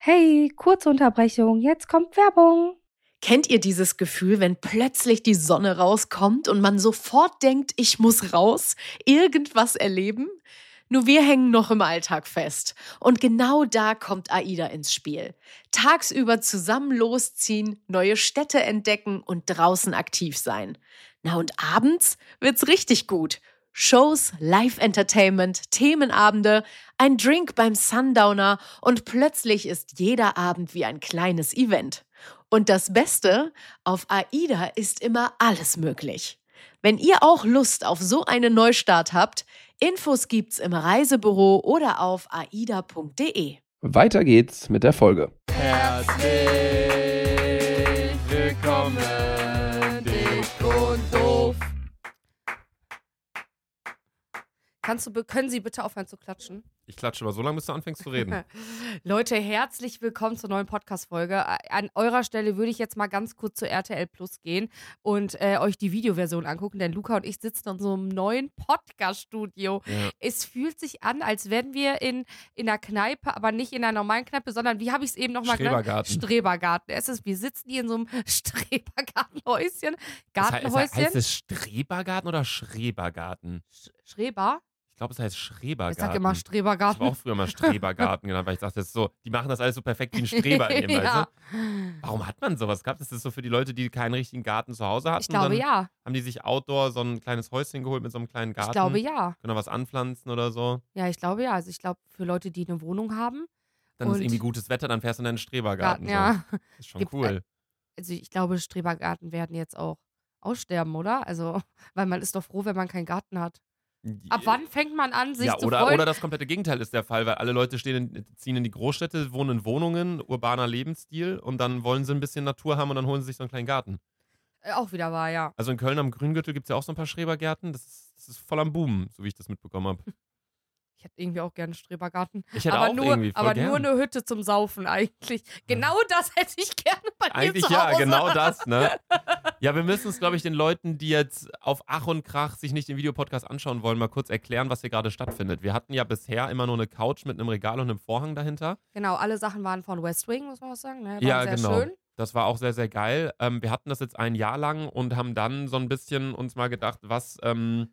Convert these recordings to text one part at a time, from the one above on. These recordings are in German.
Hey, kurze Unterbrechung, jetzt kommt Werbung. Kennt ihr dieses Gefühl, wenn plötzlich die Sonne rauskommt und man sofort denkt, ich muss raus, irgendwas erleben? Nur wir hängen noch im Alltag fest. Und genau da kommt AIDA ins Spiel. Tagsüber zusammen losziehen, neue Städte entdecken und draußen aktiv sein. Na und abends wird's richtig gut. Shows, Live-Entertainment, Themenabende, ein Drink beim Sundowner und plötzlich ist jeder Abend wie ein kleines Event. Und das Beste, auf AIDA ist immer alles möglich. Wenn ihr auch Lust auf so einen Neustart habt, Infos gibt's im Reisebüro oder auf aida.de. Weiter geht's mit der Folge. Herzlich willkommen, dick und doof. Können Sie bitte aufhören zu klatschen? Ich klatsche aber so lange, bis du anfängst zu reden. Leute, herzlich willkommen zur neuen Podcast-Folge. An eurer Stelle würde ich jetzt mal ganz kurz zu RTL Plus gehen und euch die Videoversion angucken, denn Luca und ich sitzen in so einem neuen Podcast-Studio. Ja. Es fühlt sich an, als wären wir in einer Kneipe, aber nicht in einer normalen Kneipe, sondern, wie habe ich es eben nochmal genannt? Strebergarten. Strebergarten. Wir sitzen hier in so einem Strebergartenhäuschen. Gartenhäuschen. Heißt es Strebergarten oder Schrebergarten? Schreber? Ich glaube, es heißt Schrebergarten. Ich sag immer Ich Strebergarten. habe auch früher mal Strebergarten genannt, weil ich dachte, das ist so, die machen das alles so perfekt wie ein Streber in dem, Ja. weißt du? Warum hat man sowas gehabt? Ist das so für die Leute, die keinen richtigen Garten zu Hause hatten? Ich glaube, Dann ja. haben die sich outdoor so ein kleines Häuschen geholt mit so einem kleinen Garten? Ich glaube, ja. Können da was anpflanzen oder so? Ja, ich glaube, ja. Also ich glaube, für Leute, die eine Wohnung haben. Dann ist Und irgendwie gutes Wetter, dann fährst du in deinen Strebergarten. Ja. So. Ist schon Gibt- cool. Also ich glaube, Strebergarten werden jetzt auch aussterben, oder? Also, weil man ist doch froh, wenn man keinen Garten hat. Ab wann fängt man an, sich Ja, zu oder freuen? das komplette Gegenteil ist der Fall, weil alle Leute ziehen in die Großstädte, wohnen in Wohnungen, urbaner Lebensstil und dann wollen sie ein bisschen Natur haben und dann holen sie sich so einen kleinen Garten. Auch wieder wahr, ja. Also in Köln am Grüngürtel gibt es ja auch so ein paar Schrebergärten, das ist voll am Boom, so wie ich das mitbekommen habe. Ich hätte irgendwie auch gerne einen Strebergarten. Ich hätte aber auch nur, irgendwie voll aber gern. nur eine Hütte zum Saufen eigentlich. Genau das hätte ich gerne bei dir Eigentlich zu ja, Hause. genau das, ne? Ja, wir müssen es, glaube ich, den Leuten, die jetzt auf Ach und Krach sich nicht den Videopodcast anschauen wollen, mal kurz erklären, was hier gerade stattfindet. Wir hatten ja bisher immer nur eine Couch mit einem Regal und einem Vorhang dahinter. Genau, alle Sachen waren von West Wing, muss man was sagen. Ne? Waren Ja, sehr genau. schön. Das war auch sehr, sehr geil. Wir hatten das jetzt ein Jahr lang und haben dann so ein bisschen uns mal gedacht, was, Man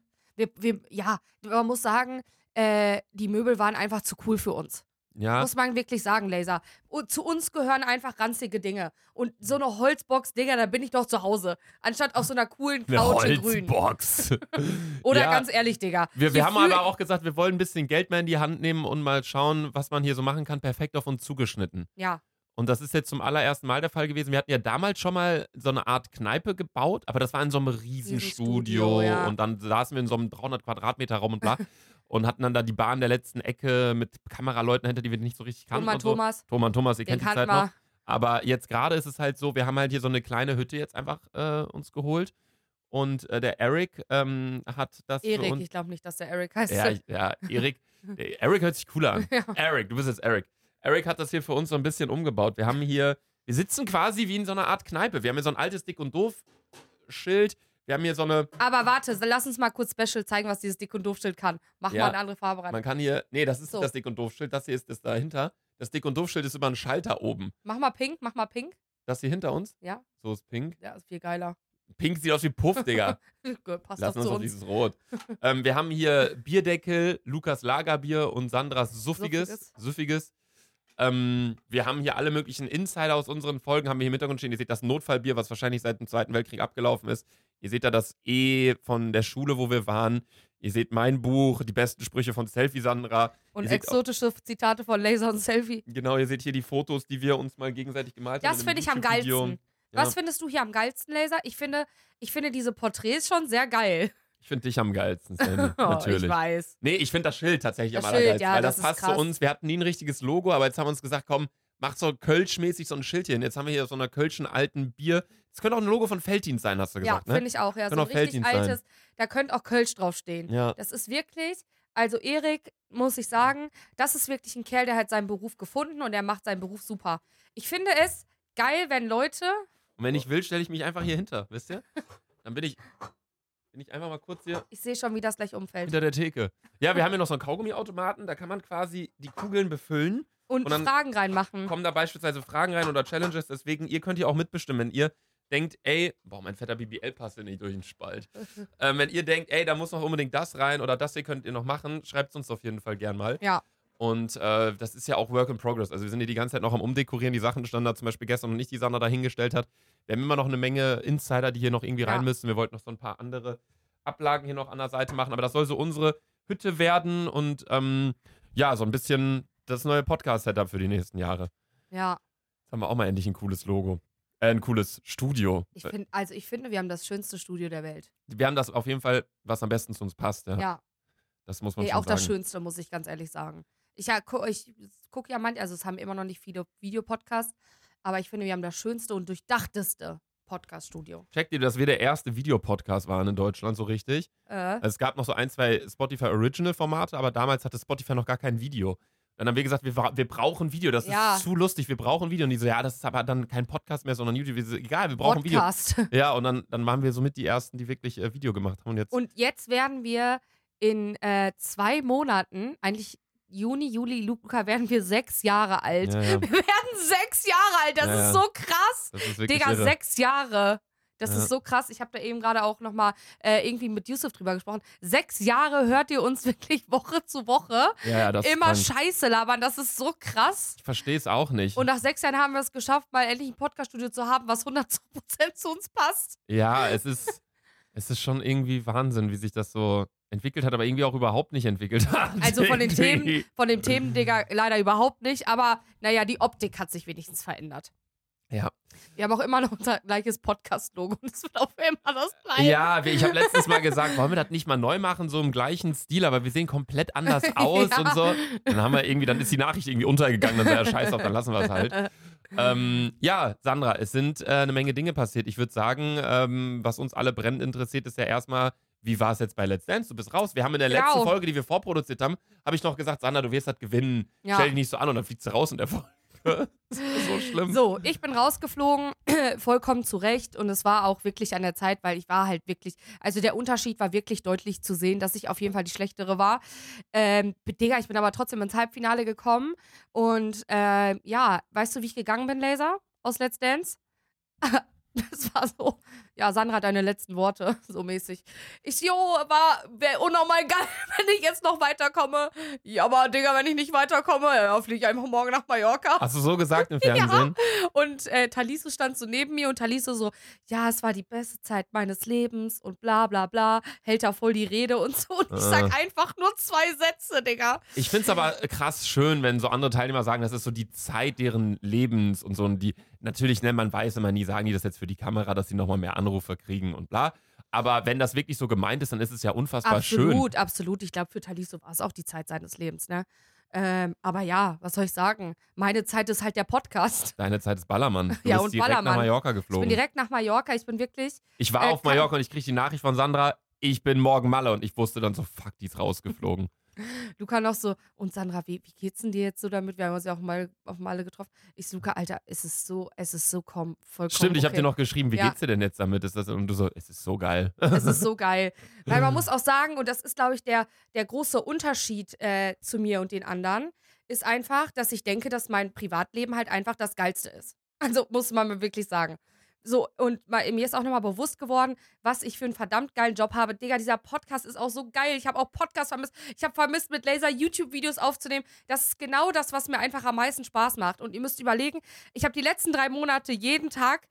muss sagen, die Möbel waren einfach zu cool für uns. ja, Muss man wirklich sagen, Laser. Und zu uns gehören einfach ranzige Dinge. Und so eine Holzbox, Digga, da bin ich doch zu Hause. Anstatt auf so einer coolen eine Couch in grün. Holzbox. Oder Ja. ganz ehrlich, Digga. Wir haben aber auch gesagt, wir wollen ein bisschen Geld mehr in die Hand nehmen und mal schauen, was man hier so machen kann. Perfekt auf uns zugeschnitten. Ja, Und das ist jetzt zum allerersten Mal der Fall gewesen. Wir hatten ja damals schon mal so eine Art Kneipe gebaut, aber das war in so einem Riesenstudio. Ja. Und dann saßen wir in so einem 300 Quadratmeter Raum und bla. Und hatten dann da die Bar in der letzten Ecke mit Kameraleuten hinter, die wir nicht so richtig kannten. Thomas, und so. Thomas, ihr den kennt die kannten Zeit noch. wir. Aber jetzt gerade ist es halt so, wir haben halt hier so eine kleine Hütte jetzt einfach uns geholt. Und der Eric hat das für Erik, uns... ich glaube nicht, dass der Eric heißt. Erik. Eric hört sich cooler an. Ja. Eric, du bist jetzt Eric. Eric hat das hier für uns so ein bisschen umgebaut. Wir sitzen quasi wie in so einer Art Kneipe. Wir haben hier so ein altes Dick und Doof Schild. Wir haben hier so eine... Aber warte, lass uns mal kurz Special zeigen, was dieses Dick- und Doof-Schild kann. Mach Ja. mal eine andere Farbe rein. Man kann hier... Nee, das ist So. nicht das Dick und Doof Schild. Das hier ist das dahinter. Das Dick und Doof Schild ist über einen Schalter oben. Mach mal pink. Das hier hinter uns. Ja, So ist pink. ja, ist viel geiler. Pink sieht aus wie Puff, Digga. Passt Lassen doch uns zu auf uns. dieses Rot. Wir haben hier Bierdeckel, Lukas Lagerbier und Sandras Süffiges. Wir haben hier alle möglichen Insider aus unseren Folgen, haben wir hier im Hintergrund stehen. Ihr seht das Notfallbier, was wahrscheinlich seit dem Zweiten Weltkrieg abgelaufen ist. Ihr seht da das E von der Schule, wo wir waren. Ihr seht mein Buch, die besten Sprüche von Selfie Sandra. Und Ihr seht exotische Zitate von Laser und Selfie. Genau, ihr seht hier die Fotos, die wir uns mal gegenseitig gemalt haben. Das in finde einem ich am YouTube-Video. geilsten. Ja. Was findest du hier am geilsten, Laser? Ich finde diese Porträts schon sehr geil. Ich finde dich am geilsten, Sandy. Natürlich. Ich weiß. Nee, ich finde das Schild tatsächlich Das am Schild, allergeilsten, ja, weil das das ist passt krass. zu uns. Wir hatten nie ein richtiges Logo, aber jetzt haben wir uns gesagt, komm, mach so Kölsch-mäßig so ein Schild hier hin. Jetzt haben wir hier so einer Kölschen alten Bier. Das könnte auch ein Logo von Felddienst sein, hast du Ja, gesagt, ne? finde ich auch. Ja, so Kann ein auch richtig Felddienst sein. altes. Da könnte auch Kölsch draufstehen. Ja. Das ist wirklich, also Erik, muss ich sagen, das ist wirklich ein Kerl, der hat seinen Beruf gefunden und er macht seinen Beruf super. Ich finde es geil, wenn Leute... Und wenn ich will, stelle ich mich einfach hier hinter, wisst ihr? Dann bin ich einfach mal kurz hier Ich sehe schon, wie das gleich umfällt. hinter der Theke. Ja, wir haben hier noch so einen Kaugummiautomaten, da kann man quasi die Kugeln befüllen Und dann Fragen reinmachen. Kommen da beispielsweise Fragen rein oder Challenges. Deswegen, ihr könnt hier auch mitbestimmen. Wenn ihr denkt, ey, mein fetter BBL passt ja nicht durch den Spalt. Wenn ihr denkt, ey, da muss noch unbedingt das rein oder das hier könnt ihr noch machen, schreibt es uns auf jeden Fall gern mal. Ja. Und das ist ja auch Work in Progress. Also wir sind hier die ganze Zeit noch am Umdekorieren. Die Sachen standen da zum Beispiel gestern noch nicht, die Sandra da hingestellt hat. Wir haben immer noch eine Menge Insider, die hier noch irgendwie rein müssen. Wir wollten noch so ein paar andere Ablagen hier noch an der Seite machen. Aber das soll so unsere Hütte werden und so ein bisschen das neue Podcast-Setup für die nächsten Jahre. Ja. Jetzt haben wir auch mal endlich ein cooles Logo. Ein cooles Studio. Ich finde, wir haben das schönste Studio der Welt. Wir haben das auf jeden Fall, was am besten zu uns passt. Ja. Das muss man schon auch sagen. das Schönste, muss ich ganz ehrlich sagen. Ich gucke ja also es haben immer noch nicht viele Videopodcasts, aber ich finde, wir haben das schönste und durchdachteste Podcast-Studio. Checkt ihr, dass wir der erste Videopodcast waren in Deutschland, so richtig? Also es gab noch so 2 Spotify Original-Formate, aber damals hatte Spotify noch gar kein Video. Dann haben wir gesagt, wir brauchen Video, das ist zu lustig, wir brauchen Video. Und die so, ja, das ist aber dann kein Podcast mehr, sondern YouTube. Wir so, egal, wir brauchen Podcast. Video. Ja, und dann waren wir somit die Ersten, die wirklich Video gemacht haben. Und jetzt werden wir in 2 Monaten, eigentlich Juni, Juli, Luca, werden wir 6 Jahre alt. Ja. Wir werden 6 Jahre alt, das ist so krass. Das ist wirklich Digga, irre. 6 Jahre. Das ist so krass. Ich habe da eben gerade auch nochmal irgendwie mit Yusuf drüber gesprochen. 6 Jahre hört ihr uns wirklich Woche zu Woche das immer ist Scheiße labern. Das ist so krass. Ich verstehe es auch nicht. Und nach 6 Jahren haben wir es geschafft, mal endlich ein Podcaststudio zu haben, was 100% zu uns passt. Ja, es ist schon irgendwie Wahnsinn, wie sich das so entwickelt hat, aber irgendwie auch überhaupt nicht entwickelt hat. Also von den Themen, Digga, leider überhaupt nicht. Aber naja, die Optik hat sich wenigstens verändert. Ja. Wir haben auch immer noch unser gleiches Podcast-Logo und es wird auch immer das bleiben. Ja, ich habe letztens mal gesagt, wollen wir das nicht mal neu machen, so im gleichen Stil, aber wir sehen komplett anders aus und so. Dann ist die Nachricht irgendwie untergegangen, dann sei ja scheiß drauf, dann lassen wir es halt. Sandra, es sind eine Menge Dinge passiert. Ich würde sagen, was uns alle brennend interessiert, ist ja erstmal, wie war es jetzt bei Let's Dance? Du bist raus. Wir haben in der letzten Folge, die wir vorproduziert haben, habe ich noch gesagt, Sandra, du wirst das gewinnen. Ja. Stell dich nicht so an und dann fliegst du raus in der Folge. Das ist so schlimm. So, ich bin rausgeflogen, vollkommen zurecht und es war auch wirklich an der Zeit, weil ich war halt wirklich, also der Unterschied war wirklich deutlich zu sehen, dass ich auf jeden Fall die Schlechtere war. Digga, ich bin aber trotzdem ins Halbfinale gekommen und weißt du, wie ich gegangen bin, Laser, aus Let's Dance? Das war so, ja, Sandra, deine letzten Worte, so mäßig. Wäre unnormal geil, wenn ich jetzt noch weiterkomme. Ja, aber Digga, wenn ich nicht weiterkomme, fliege ich einfach morgen nach Mallorca. Hast du so gesagt im Fernsehen? Ja. Und Taliso stand so neben mir und Taliso so, ja, es war die beste Zeit meines Lebens und bla bla bla, hält da voll die Rede und so. Und ich sag einfach nur 2 Sätze, Digga. Ich find's aber krass schön, wenn so andere Teilnehmer sagen, das ist so die Zeit deren Lebens und so. Und die, natürlich, man weiß immer nie, sagen die das jetzt für die Kamera, dass sie nochmal mehr Anrufe kriegen und bla. Aber wenn das wirklich so gemeint ist, dann ist es ja unfassbar schön. Absolut. Ich glaube, für Taliso war es auch die Zeit seines Lebens, ne? Aber ja, was soll ich sagen? Meine Zeit ist halt der Podcast. Deine Zeit ist Ballermann. Du ja, bist und direkt Ballermann. nach Mallorca geflogen. Ich bin direkt nach Mallorca. Ich bin wirklich... Ich war auf Mallorca und ich krieg die Nachricht von Sandra, ich bin morgen Malle. Und ich wusste dann so, fuck, die ist rausgeflogen. Luca noch so, und Sandra, wie geht's denn dir jetzt so damit? Wir haben uns ja auch mal auf Malle getroffen. Ich so, Luca, Alter, es ist so vollkommen Stimmt, ich habe okay. dir noch geschrieben, wie geht's dir denn jetzt damit? Und du so, es ist so geil. Es ist so geil. Weil man muss auch sagen, und das ist, glaube ich, der große Unterschied zu mir und den anderen, ist einfach, dass ich denke, dass mein Privatleben halt einfach das Geilste ist. Also muss man mir wirklich sagen. So, und mir ist auch nochmal bewusst geworden, was ich für einen verdammt geilen Job habe. Digga, dieser Podcast ist auch so geil. Ich habe auch Podcasts vermisst. Ich habe vermisst, mit Laser YouTube-Videos aufzunehmen. Das ist genau das, was mir einfach am meisten Spaß macht. Und ihr müsst überlegen, ich habe die letzten 3 Monate jeden Tag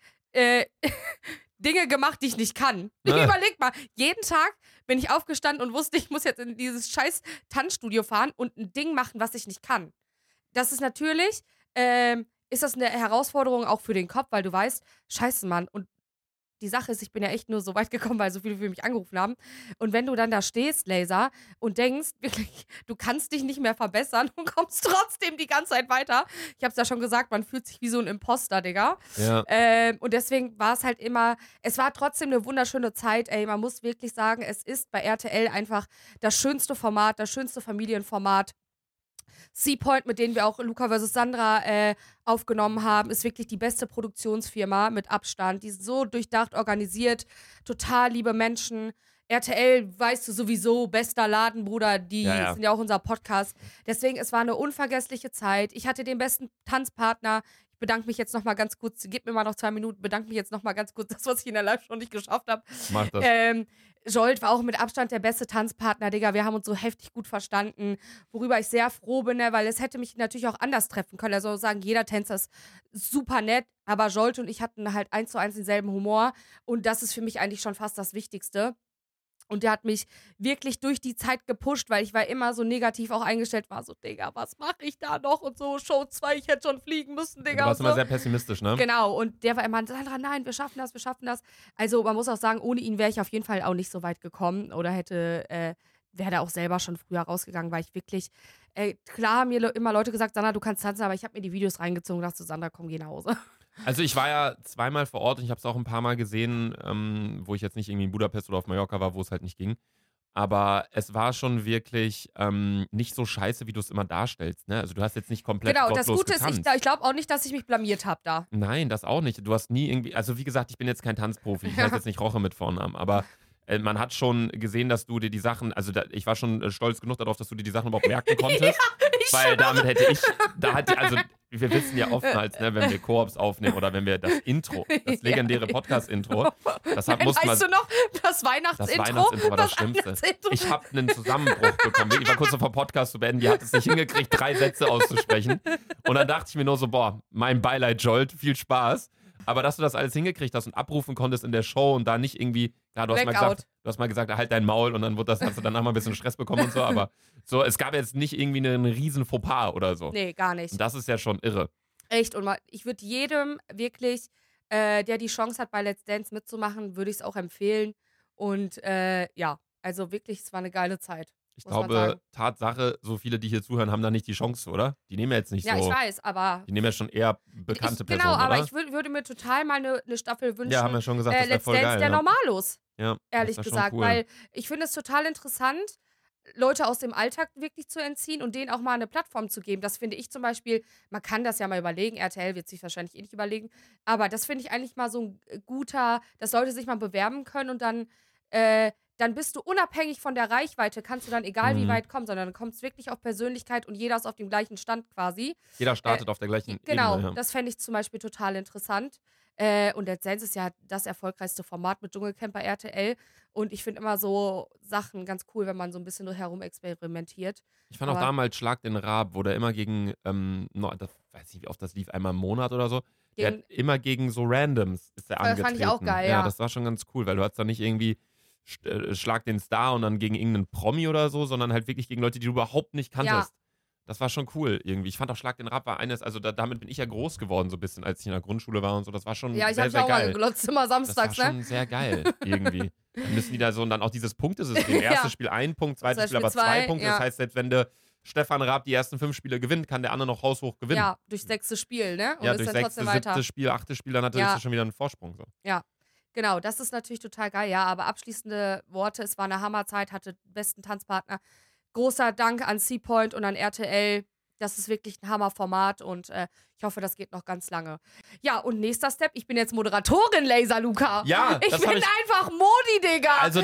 Dinge gemacht, die ich nicht kann. Überleg mal, jeden Tag bin ich aufgestanden und wusste, ich muss jetzt in dieses scheiß Tanzstudio fahren und ein Ding machen, was ich nicht kann. Das ist natürlich... ist das eine Herausforderung auch für den Kopf, weil du weißt, scheiße, Mann. Und die Sache ist, ich bin ja echt nur so weit gekommen, weil so viele für mich angerufen haben. Und wenn du dann da stehst, Laser, und denkst, wirklich, du kannst dich nicht mehr verbessern und kommst trotzdem die ganze Zeit weiter. Ich hab's ja schon gesagt, man fühlt sich wie so ein Imposter, Digga. Ja. Und deswegen war es halt immer, es war trotzdem eine wunderschöne Zeit, ey. Man muss wirklich sagen, es ist bei RTL einfach das schönste Format, das schönste Familienformat. C-Point, mit denen wir auch Luca vs. Sandra aufgenommen haben, ist wirklich die beste Produktionsfirma mit Abstand. Die ist so durchdacht, organisiert, total liebe Menschen. RTL, weißt du sowieso, bester Laden, Bruder, die sind ja auch unser Podcast. Deswegen, es war eine unvergessliche Zeit. Ich hatte den besten Tanzpartner. Ich bedanke mich jetzt nochmal ganz kurz, gib mir mal noch 2 Minuten, bedanke mich jetzt nochmal ganz kurz, das, was ich in der Live schon nicht geschafft habe. Mach das. Jolt war auch mit Abstand der beste Tanzpartner, Digga. Wir haben uns so heftig gut verstanden, worüber ich sehr froh bin, ne? Weil es hätte mich natürlich auch anders treffen können. Also sagen, jeder Tänzer ist super nett, aber Jolt und ich hatten halt 1:1 denselben Humor und das ist für mich eigentlich schon fast das Wichtigste. Und der hat mich wirklich durch die Zeit gepusht, weil ich war immer so negativ auch eingestellt, war so, Digga, was mache ich da noch? Und so, Show 2, ich hätte schon fliegen müssen, Digga. Du warst und immer so. sehr pessimistisch, ne? Genau, und der war immer, Sandra, nein, wir schaffen das, wir schaffen das. Also man muss auch sagen, ohne ihn wäre ich auf jeden Fall auch nicht so weit gekommen oder wäre da auch selber schon früher rausgegangen, weil ich wirklich, klar haben mir immer Leute gesagt, Sandra, du kannst tanzen, aber ich habe mir die Videos reingezogen und dachte so, Sandra, komm, geh nach Hause. Also ich war ja 2-mal vor Ort und ich habe es auch ein paar Mal gesehen, wo ich jetzt nicht irgendwie in Budapest oder auf Mallorca war, wo es halt nicht ging. Aber es war schon wirklich nicht so scheiße, wie du es immer darstellst. Ne? Also du hast jetzt nicht komplett Genau, das gottlos Gute getanzt. ist, ich glaube auch nicht, dass ich mich blamiert habe da. Nein, das auch nicht. Du hast nie irgendwie, also wie gesagt, ich bin jetzt kein Tanzprofi. Ich heiße jetzt nicht Roche mit Vornamen, aber man hat schon gesehen, dass du dir die Sachen, also ich war schon stolz genug darauf, dass du dir die Sachen überhaupt merken konntest. Weil damit hätte ich, also wir wissen ja oftmals, ne, wenn wir Koops aufnehmen oder wenn wir das Intro, das legendäre Podcast-Intro, mussten wir. Weißt du noch, das Weihnachtsintro? Das Weihnachtsintro war das Schlimmste. Ich habe einen Zusammenbruch bekommen. Ich war kurz vor Podcast zu beenden, die hat es nicht hingekriegt, 3 Sätze auszusprechen. Und dann dachte ich mir nur so, boah, mein Beileid, Jolt, viel Spaß. Aber dass du das alles hingekriegt hast und abrufen konntest in der Show und da nicht irgendwie, ja, du hast mal gesagt, halt dein Maul und dann hast du danach mal ein bisschen Stress bekommen und so, aber so, es gab jetzt nicht irgendwie einen riesen Fauxpas oder so. Nee, gar nicht. Und das ist ja schon irre. Echt, und ich würde jedem wirklich, der die Chance hat, bei Let's Dance mitzumachen, würde ich es auch empfehlen. Und ja, also wirklich, es war eine geile Zeit. Ich glaube, Tatsache, so viele, die hier zuhören, haben da nicht die Chance, oder? Die nehmen ja jetzt nicht so. Ja, ich weiß, aber. Die nehmen ja schon eher bekannte Personen. Genau, aber oder? ich würde mir total mal eine Staffel wünschen. Ja, haben wir schon gesagt, das wäre Let's voll Dance geil. der Ja. Normalos. Ja, Ehrlich das wär gesagt, schon cool. weil ich finde es total interessant, Leute aus dem Alltag wirklich zu entziehen und denen auch mal eine Plattform zu geben. Das finde ich zum Beispiel, man kann das ja mal überlegen, RTL wird sich wahrscheinlich eh nicht überlegen, aber das finde ich eigentlich mal so ein guter, dass Leute sich mal bewerben können und dann bist du unabhängig von der Reichweite, kannst du dann egal wie weit kommen, sondern dann kommt es wirklich auf Persönlichkeit und jeder ist auf dem gleichen Stand quasi. Jeder startet auf der gleichen Genau, Ebene. Ja. das fände ich zum Beispiel total interessant. Und Let's Dance ist ja das erfolgreichste Format mit Dschungelcamp bei RTL. Und ich finde immer so Sachen ganz cool, wenn man so ein bisschen herum experimentiert. Ich fand auch damals Schlag den Raab, wo der immer gegen, das, weiß nicht, wie oft das lief, einmal im Monat oder so. Der hat immer gegen so Randoms ist der angetreten. Fand ich auch geil, ja. ja. Das war schon ganz cool, weil du hast da nicht irgendwie Schlag den Star und dann gegen irgendeinen Promi oder so, sondern halt wirklich gegen Leute, die du überhaupt nicht kanntest. Ja. Das war schon cool irgendwie. Ich fand auch Schlag den Raab war also damit bin ich ja groß geworden so ein bisschen, als ich in der Grundschule war und so. Das war schon Ja, ich sehr, habe sehr auch geil. mal geglotzt, immer samstags, Das war schon sehr geil irgendwie. Dann müssen die da so und dann auch dieses Punktesystem. Erstes Spiel 1 Punkt, zweites Spiel aber 2 Punkte. ja. Das heißt, selbst wenn der Stefan Raab die ersten 5 Spiele gewinnt, kann der andere noch haushoch gewinnen. Ja, durch 6. Spiel, ne? Und Ja, ist durch dann 6., trotzdem weiter. 7. Spiel, 8. Spiel, dann natürlich schon wieder einen Vorsprung. So. Ja, genau, das ist natürlich total geil. Ja, aber abschließende Worte, es war eine Hammerzeit, hatte besten Tanzpartner. Großer Dank an C-Point und an RTL. Das ist wirklich ein Hammerformat und ich hoffe, das geht noch ganz lange. Ja, und nächster Step, ich bin jetzt Moderatorin, Laser Luca. Ja, ich bin einfach Modi, Digga. Also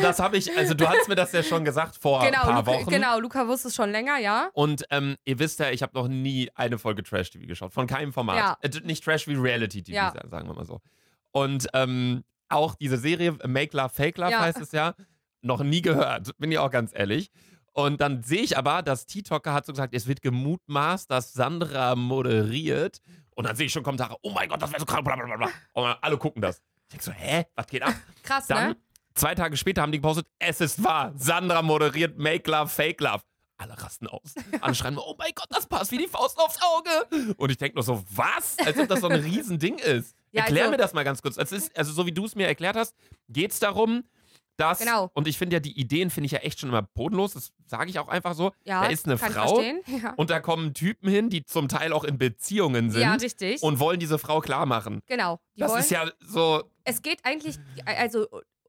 du hast mir das ja schon gesagt vor ein paar Wochen. Genau, Luca wusste es schon länger, ja. Und ihr wisst ja, ich habe noch nie eine Folge Trash-TV geschaut, von keinem Format. Ja. Nicht Trash wie Reality-TV, Ja. sagen wir mal so. Und auch diese Serie Make Love, Fake Love heißt es ja, noch nie gehört, bin ich auch ganz ehrlich. Und dann sehe ich aber, dass TikToker hat so gesagt, es wird gemutmaßt, dass Sandra moderiert. Und dann sehe ich schon Kommentare, oh mein Gott, das wäre so krass, blablabla. Und alle gucken das. Ich denke so, hä, was geht ab? Krass, Dann, ne? 2 Tage später haben die gepostet, es ist wahr, Sandra moderiert Make Love, Fake Love. Alle rasten aus. Alle schreiben, oh mein Gott, das passt wie die Faust aufs Auge. Und ich denke nur so, was? Als ob das so ein Riesending ist. Ja, Erklär also- mir das mal ganz kurz. Also so wie du es mir erklärt hast, geht es darum, dass, Genau. und ich finde ja, die Ideen finde ich ja echt schon immer bodenlos, das sage ich auch einfach so. Ja, da ist eine kann ich Frau verstehen. Ja. und da kommen Typen hin, die zum Teil auch in Beziehungen sind Ja, richtig. und wollen diese Frau klar machen. Genau. Die Das wollen, ist ja so, es geht eigentlich, also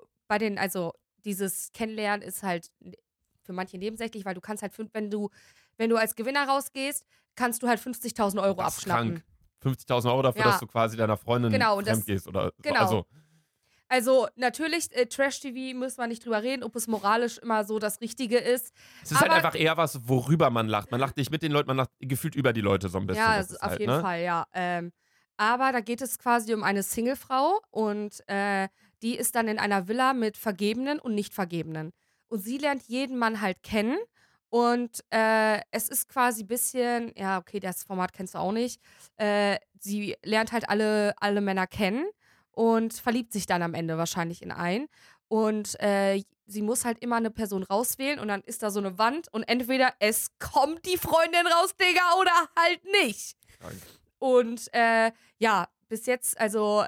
dieses Kennenlernen ist halt für manche nebensächlich, weil du kannst halt, wenn du als Gewinner rausgehst, kannst du halt 50.000 Euro das ist abschnappen. krank. 50.000 Euro dafür, Ja. dass du quasi deiner Freundin Genau, und fremd gehst oder so. genau. Also, Also natürlich, Trash-TV müssen wir nicht drüber reden, ob es moralisch immer so das Richtige ist. Es ist halt einfach eher was, worüber man lacht. Man lacht nicht mit den Leuten, man lacht gefühlt über die Leute so ein bisschen. Ja, Das ist auf halt, jeden Fall, ja. Aber da geht es quasi um eine Singlefrau und die ist dann in einer Villa mit Vergebenen und Nicht-Vergebenen. Und sie lernt jeden Mann halt kennen. Und es ist quasi ein bisschen, ja, okay, das Format kennst du auch nicht. Sie lernt halt alle Männer kennen und verliebt sich dann am Ende wahrscheinlich in einen. Und sie muss halt immer eine Person rauswählen und dann ist da so eine Wand und entweder es kommt die Freundin raus, Digga, oder halt nicht. Krank. Und ja, bis jetzt, also,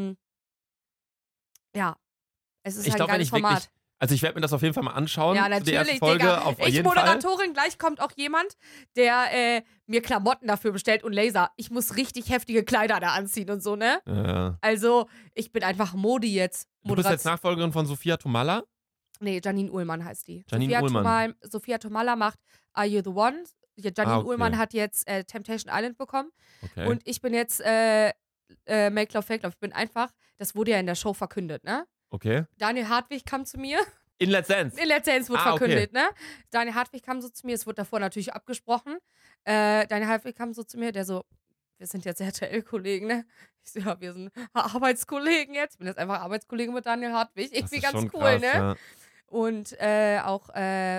ja, es ist Ich halt glaube, ein wenn geiles ich wirklich, Format. also ich werde mir das auf jeden Fall mal anschauen. Ja, Die erste natürlich, Folge Digga. auf Ich jeden Fall. Moderatorin, gleich kommt auch jemand, der mir Klamotten dafür bestellt und Laser. Ich muss richtig heftige Kleider da anziehen und so, ne? Ja. Also, ich bin einfach Modi jetzt. Du bist jetzt Nachfolgerin von Sophia Tomalla? Nee, Janine Ullmann heißt die. Janine Ullmann. Sophia Tomalla macht Are You the One? Ja, Janine okay. Ullmann hat jetzt Temptation Island bekommen. Okay. Und ich bin jetzt Make Love, Fake Love. Ich bin einfach, das wurde ja in der Show verkündet, ne? Okay. Daniel Hartwig kam zu mir. In Let's Dance? In Let's Dance wurde okay. verkündet, ne? Daniel Hartwig kam so zu mir, es wurde davor natürlich abgesprochen. Daniel Hartwig kam so zu mir, der so, wir sind jetzt RTL-Kollegen, ne? Ich so, ja, wir sind Arbeitskollegen jetzt. Ich bin jetzt einfach Arbeitskollege mit Daniel Hartwig. Irgendwie ganz cool, krass, ne? Ja. Und auch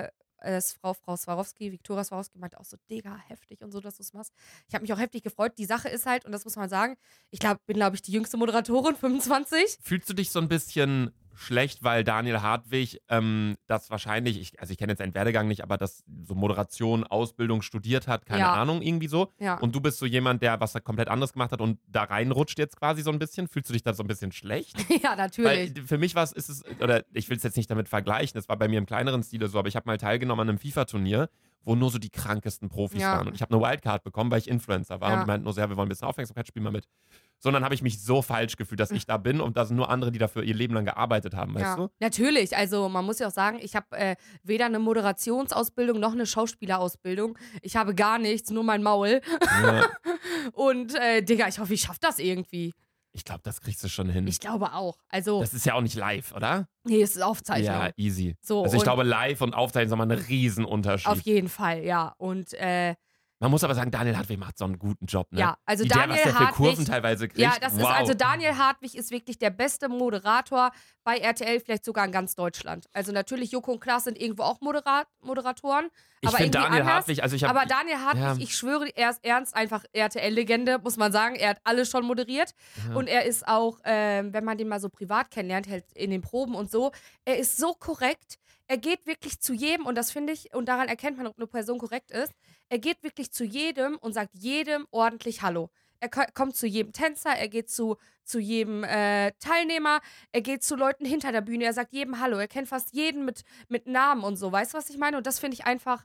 Frau Swarovski, Viktoria Swarovski meinte auch so, Digga, heftig und so, dass du es machst. Ich habe mich auch heftig gefreut. Die Sache ist halt, und das muss man sagen, ich bin, glaube ich, die jüngste Moderatorin, 25. Fühlst du dich so ein bisschen schlecht, weil Daniel Hartwig das wahrscheinlich, ich kenne jetzt seinen Werdegang nicht, aber das so Moderation, Ausbildung studiert hat, keine Ahnung, irgendwie so. Ja. Und du bist so jemand, der was komplett anderes gemacht hat und da reinrutscht jetzt quasi so ein bisschen. Fühlst du dich da so ein bisschen schlecht? Ja, natürlich. Weil für mich oder ich will es jetzt nicht damit vergleichen, das war bei mir im kleineren Stile so, aber ich habe mal teilgenommen an einem FIFA-Turnier, wo nur so die krankesten Profis waren. Und ich habe eine Wildcard bekommen, weil ich Influencer war. Und die meinten nur so, ja, wir wollen ein bisschen Aufmerksamkeit, spiel mal mit. Sondern habe ich mich so falsch gefühlt, dass ich da bin und da sind nur andere, die dafür ihr Leben lang gearbeitet haben, weißt du? Natürlich, also man muss ja auch sagen, ich habe weder eine Moderationsausbildung noch eine Schauspielerausbildung. Ich habe gar nichts, nur mein Maul. Ja. Und Digga, ich hoffe, ich schaffe das irgendwie. Ich glaube, das kriegst du schon hin. Ich glaube auch. Also, Das ist ja auch nicht live, oder? nee, es ist Aufzeichnung. Ja, easy. So, Also ich und glaube, live und Aufzeichnen ist nochmal ein Riesenunterschied. auf jeden Fall, ja. Und Man muss aber sagen, Daniel Hartwig macht so einen guten Job, ne? ja, also was Daniel der für Hartwig, Kurven teilweise kriegt. ja, das wow. ist, also Daniel Hartwig ist wirklich der beste Moderator bei RTL, vielleicht sogar in ganz Deutschland. Also natürlich, Joko und Klaas sind irgendwo auch Moderatoren. Ich aber finde irgendwie Daniel anders. Hartwig, also ich habe... Aber Daniel Hartwig, ich schwöre, er ist ernst einfach RTL-Legende, muss man sagen. Er hat alles schon moderiert. Ja. Und er ist auch, wenn man den mal so privat kennenlernt, halt in den Proben und so, er ist so korrekt. Er geht wirklich zu jedem, und das finde ich, und daran erkennt man, ob eine Person korrekt ist, er geht wirklich zu jedem und sagt jedem ordentlich Hallo. Er kommt zu jedem Tänzer, er geht zu jedem Teilnehmer, er geht zu Leuten hinter der Bühne, er sagt jedem Hallo, er kennt fast jeden mit Namen und so, weißt du, was ich meine? Und das finde ich einfach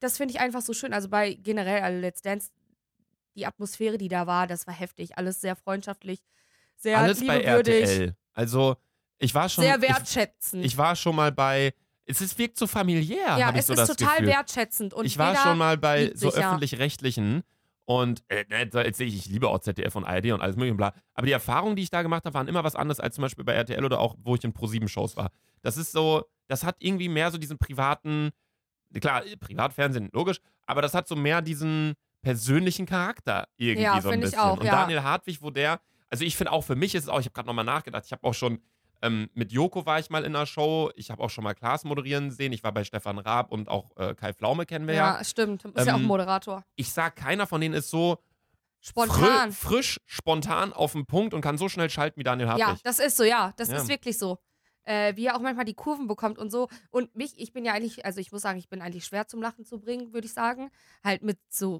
so schön. Also bei generell Let's Dance, die Atmosphäre, die da war, das war heftig, alles sehr freundschaftlich, sehr alles bei liebewürdig, RTL. Also, ich war schon... sehr wertschätzend. Ich war schon mal bei... Es wirkt so familiär, ja, habe ich es so ist das total Gefühl. wertschätzend. Und Ich war jeder schon mal bei liebt so sich, ja. Öffentlich-Rechtlichen und jetzt sehe ich liebe auch ZDF und ARD und alles mögliche und bla. Aber die Erfahrungen, die ich da gemacht habe, waren immer was anderes als zum Beispiel bei RTL oder auch, wo ich in Pro7-Shows war. Das ist so, das hat irgendwie mehr so diesen privaten, klar, Privatfernsehen, logisch, aber das hat so mehr diesen persönlichen Charakter irgendwie Ja, so ein finde ich bisschen. auch, Und ja. Daniel Hartwig, also ich finde auch, für mich ist es auch, ich habe gerade nochmal nachgedacht, ich habe auch schon mit Joko war ich mal in einer Show. Ich habe auch schon mal Klaas moderieren sehen. Ich war bei Stefan Raab und auch Kai Pflaume kennen wir ja. Ja, stimmt. Ist ja auch ein Moderator. Ich sag, keiner von denen ist so Spontan. frisch, spontan auf den Punkt und kann so schnell schalten wie Daniel Hartwig. Ja, das ist so, ja. Das Ja. ist wirklich so. Wie er auch manchmal die Kurven bekommt und so. Und ich bin ja eigentlich, also ich muss sagen, ich bin eigentlich schwer zum Lachen zu bringen, würde ich sagen. Halt mit so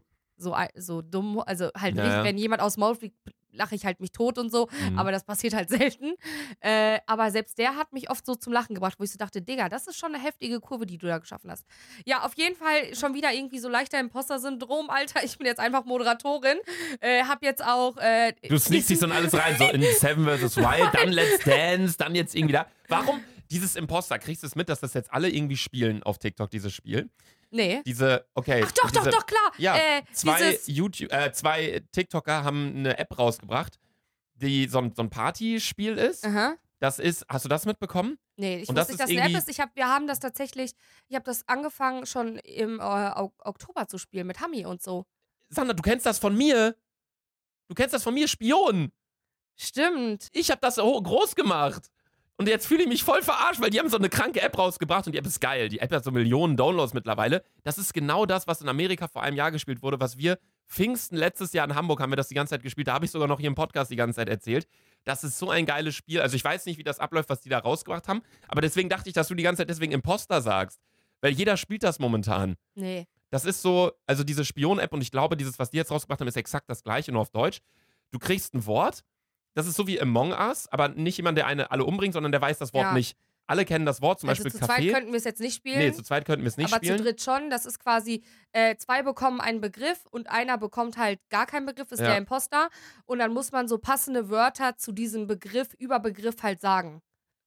dumm, also halt Ja, nicht, ja. wenn jemand aus dem Maul fliegt, lache ich halt mich tot und so, aber das passiert halt selten. Aber selbst der hat mich oft so zum Lachen gebracht, wo ich so dachte, Digga, das ist schon eine heftige Kurve, die du da geschaffen hast. Ja, auf jeden Fall schon wieder irgendwie so leichter Imposter-Syndrom, Alter. Ich bin jetzt einfach Moderatorin. Hab jetzt auch... Du sneakst dich so in alles rein, so in Seven vs. Wild, dann Let's Dance, dann jetzt irgendwie da. Warum dieses Imposter? Kriegst du es mit, dass das jetzt alle irgendwie spielen auf TikTok, dieses Spiel? Nee. Okay. Ach doch, klar. Ja, Dieses- zwei TikToker haben eine App rausgebracht, die so ein Partyspiel ist. Aha. Das ist, hast du das mitbekommen? Nee, ich Und wusste das nicht, dass ist eine App irgendwie- ist. Wir haben das tatsächlich, ich habe das angefangen schon im Oktober zu spielen mit Hami und so. Sandra, du kennst das von mir. Du kennst das von mir, Spion. Stimmt. Ich habe das so groß gemacht. Und jetzt fühle ich mich voll verarscht, weil die haben so eine kranke App rausgebracht und die App ist geil. Die App hat so Millionen Downloads mittlerweile. Das ist genau das, was in Amerika vor einem Jahr gespielt wurde, was wir Pfingsten letztes Jahr in Hamburg haben wir das die ganze Zeit gespielt. Da habe ich sogar noch hier im Podcast die ganze Zeit erzählt. Das ist so ein geiles Spiel. Also ich weiß nicht, wie das abläuft, was die da rausgebracht haben, aber deswegen dachte ich, dass du die ganze Zeit deswegen Imposter sagst. Weil jeder spielt das momentan. Nee. Das ist so, also diese Spion-App und ich glaube, dieses, was die jetzt rausgebracht haben, ist exakt das gleiche, nur auf Deutsch. Du kriegst ein Wort, das ist so wie Among Us, aber nicht jemand, der alle umbringt, sondern der weiß das Wort nicht. Alle kennen das Wort, zum Beispiel zu Kaffee. zweit könnten wir es jetzt nicht spielen. Nee, zu zweit könnten wir es nicht aber spielen. zu dritt schon. Das ist quasi, 2 bekommen einen Begriff und einer bekommt halt gar keinen Begriff, ist der Imposter. Und dann muss man so passende Wörter zu diesem Begriff, Überbegriff halt sagen.